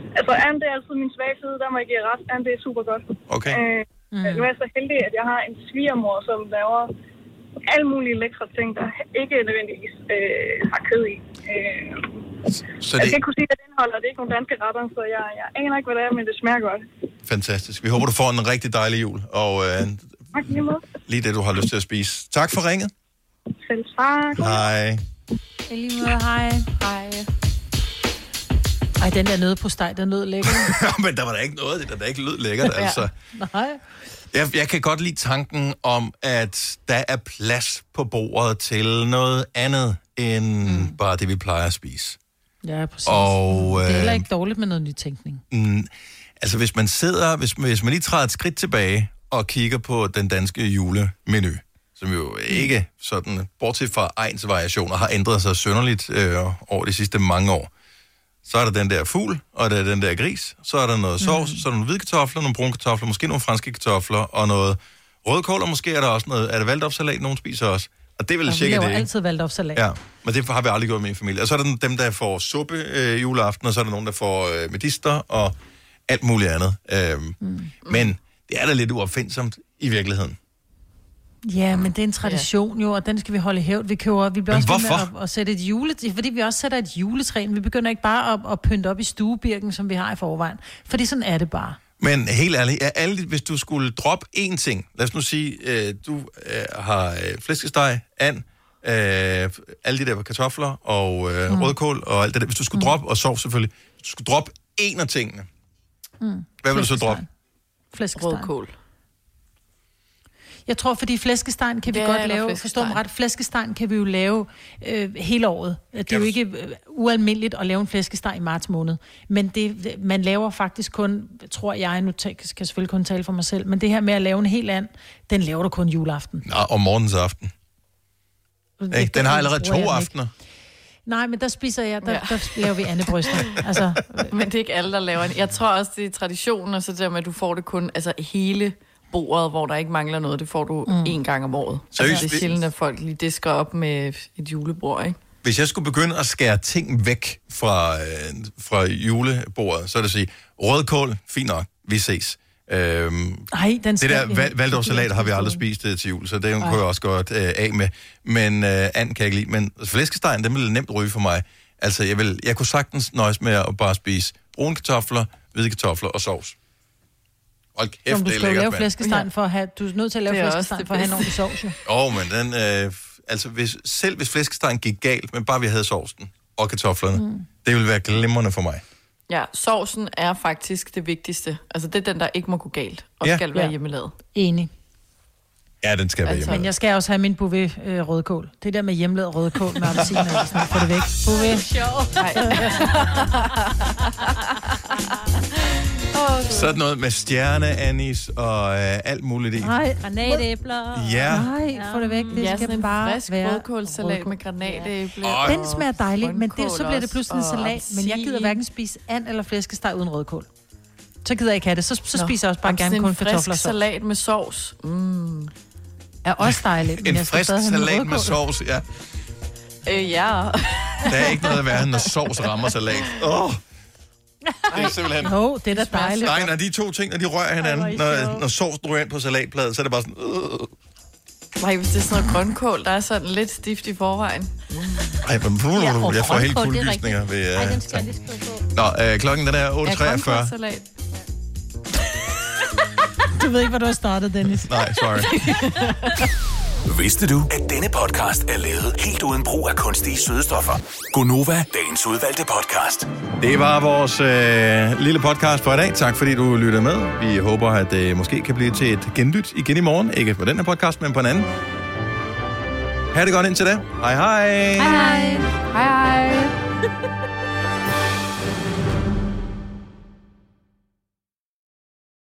Altså, and det er altid min svage side, der må jeg give ret. And det er super godt. Okay. Øh, mm. Jeg er så heldig, at jeg har en svigermor, som laver alle mulige lækre ting, der ikke nødvendigvis øh, har kød i. Øh, så det... det... Jeg kan kunne sige, at det indeholder, det er ikke nogle danske retter, så jeg, jeg aner ikke, hvad det er, men det smager godt. Fantastisk. Vi håber, du får en rigtig dejlig jul, og øh, tak, lige, lige det, du har lyst til at spise. Tak for ringet. Selv tak. Hej. Lige måde, hej. Hej. Ej, den der nød på steg, der nød lækker. Men der var der ikke noget, der, der ikke lød lækkert, altså. Nej. Jeg, jeg kan godt lide tanken om, at der er plads på bordet til noget andet, end mm. bare det, vi plejer at spise. Ja, præcis. Og, øh, det er heller ikke dårligt med noget nytænkning. Mm, altså, hvis man sidder, hvis, hvis man lige træder et skridt tilbage og kigger på den danske julemenu, som jo ikke sådan, bortset fra egens variationer, har ændret sig synderligt øh, over de sidste mange år. Så er der den der fugl, og der er den der gris, så er der noget sovs, mm. så er der nogle hvide kartofler, nogle brune kartofler, måske nogle franske kartofler, og noget rødkål, og måske er der også noget, er der valdorfsalat, nogen spiser også. Og det er vel og sikkert det, vi laver altid valdorfsalat. Ja, men det har vi aldrig gjort med min familie. Og så er der dem, der får suppe øh, juleaften, og så er der nogen, der får øh, medister, og alt muligt andet. Øhm, mm. Men det er da lidt uopfindsomt i virkeligheden. Ja, men det er en tradition jo, og den skal vi holde i hævd. Vi køber, vi bliver men også ved hvorfor? med at, at sætte et juletræ, fordi vi også sætter et juletræ. Vi begynder ikke bare at, at pynte op i stuebirken, som vi har i forvejen. Fordi sådan er det bare. Men helt ærligt, er alle, hvis du skulle droppe én ting, lad os nu sige, øh, du øh, har øh, flæskesteg, and, øh, alle de der kartofler og øh, mm. rødkål og alt det der. Hvis du skulle mm. droppe, og sovs selvfølgelig, hvis du skulle droppe en af tingene, mm. hvad vil du så droppe? Flæskesteg. Rødkål. Jeg tror, fordi flæskestegen kan vi Ja, godt eller lave, forstå mig ret, flæskestegen kan vi jo lave øh, hele året. Det er jo ikke øh, ualmindeligt at lave en flæskesteg i marts måned, men det, man laver faktisk kun, tror jeg, nu skal jeg selvfølgelig kun tale for mig selv, men det her med at lave en helt and, den laver du kun juleaften. Nå, om morgens aften. Det, den har allerede to aftener. Nej, men der spiser jeg, der, ja. der laver vi andebryster. Altså, men det er ikke alle, der laver en. Jeg tror også, det er traditionen, og så der med, at du får det kun, altså hele bordet, hvor der ikke mangler noget, det får du mm. én gang om året. Altså, det er sjældent, at folk lige disker op med et julebord, ikke? Hvis jeg skulle begynde at skære ting væk fra, øh, fra julebordet, så er det at sige, rødkål, fint nok, vi ses. Øhm, Ej, den det der val- valdorfsalat har vi aldrig spist uh, til jul, så det kunne jeg også godt uh, af med. Men uh, and kan jeg ikke lide. Men flæskestegen, den ville nemt ryge for mig. Altså, jeg, vil, jeg kunne sagtens nøjes med at bare spise brune kartofler, hvide kartofler og sovs. Hold kæft, Jamen, du det er skal jo lækkert, lave mand. flæskestegen for at have, du er nødt til at lave flæskestegen for at have en ordentlig sovs, jo. Åh, oh, men den, øh, altså hvis, selv hvis flæskestegen gik galt, men bare vi havde sovsen og kartoflerne, mm. det ville være glimrende for mig. Ja, sovsen er faktisk det vigtigste. Altså, det er den, der ikke må gå galt, og Ja. skal være Ja. hjemmelavet. Enig. Ja, den skal være Altså, hjemme. men jeg skal også have min bouvet øh, rødkål. Det der med hjemmelavet rødkål med appelsiner, jeg sådan få det væk. Bouvet. Sådan noget med stjerneanis og øh, alt muligt i. Nej, granatæbler. Ja. Nej, få det væk. Det Ja, skal sådan en bare frisk være rødkålsalat med granatæble. Ja. Den smager dejlig, men det, så bliver det pludselig en og salat. Men jeg gider hverken spise and eller flæskesteg uden rødkål. Så gider jeg ikke have det. Så, så Nå. spiser jeg også bare Jamen, gerne sådan kun en frisk kartofler og sovs. salat med sovs. Mm. Er også dejligt, men En jeg skal frisk stadig have min salat med rødkål. sovs, ja. Øh, ja. Der er ikke noget værre, når sovs rammer salat. Åh, oh, det er simpelthen... Jo, det er da dejligt. Nej, når de to ting, når de rører hinanden, Ej, hvor er I når, sjove. når sovsen ryger ind på salatpladen, så er det bare sådan... Øh. Nej, hvis det er sådan noget grønkål, der er sådan lidt stift i forvejen. Ej, men puh, Ja, og jeg får helt grønkål, det er kuldegysninger ved... Ej, den Uh, skal jeg lige skrive på. Nå, øh, klokken den er otte Ja, treogfyrre. grønkålsalat. Du ved ikke, hvor du har startet, Dennis. Nej, sorry. Vidste du, at denne podcast er lavet helt uden brug af kunstige sødestoffer? Gonova, dagens udvalgte podcast. Det var vores øh, lille podcast for i dag. Tak fordi du lyttede med. Vi håber, at det måske kan blive til et genlyt igen i morgen. Ikke på den her podcast, men på en anden. Ha' det godt indtil da. Hej hej. Hej hej. Hej hej.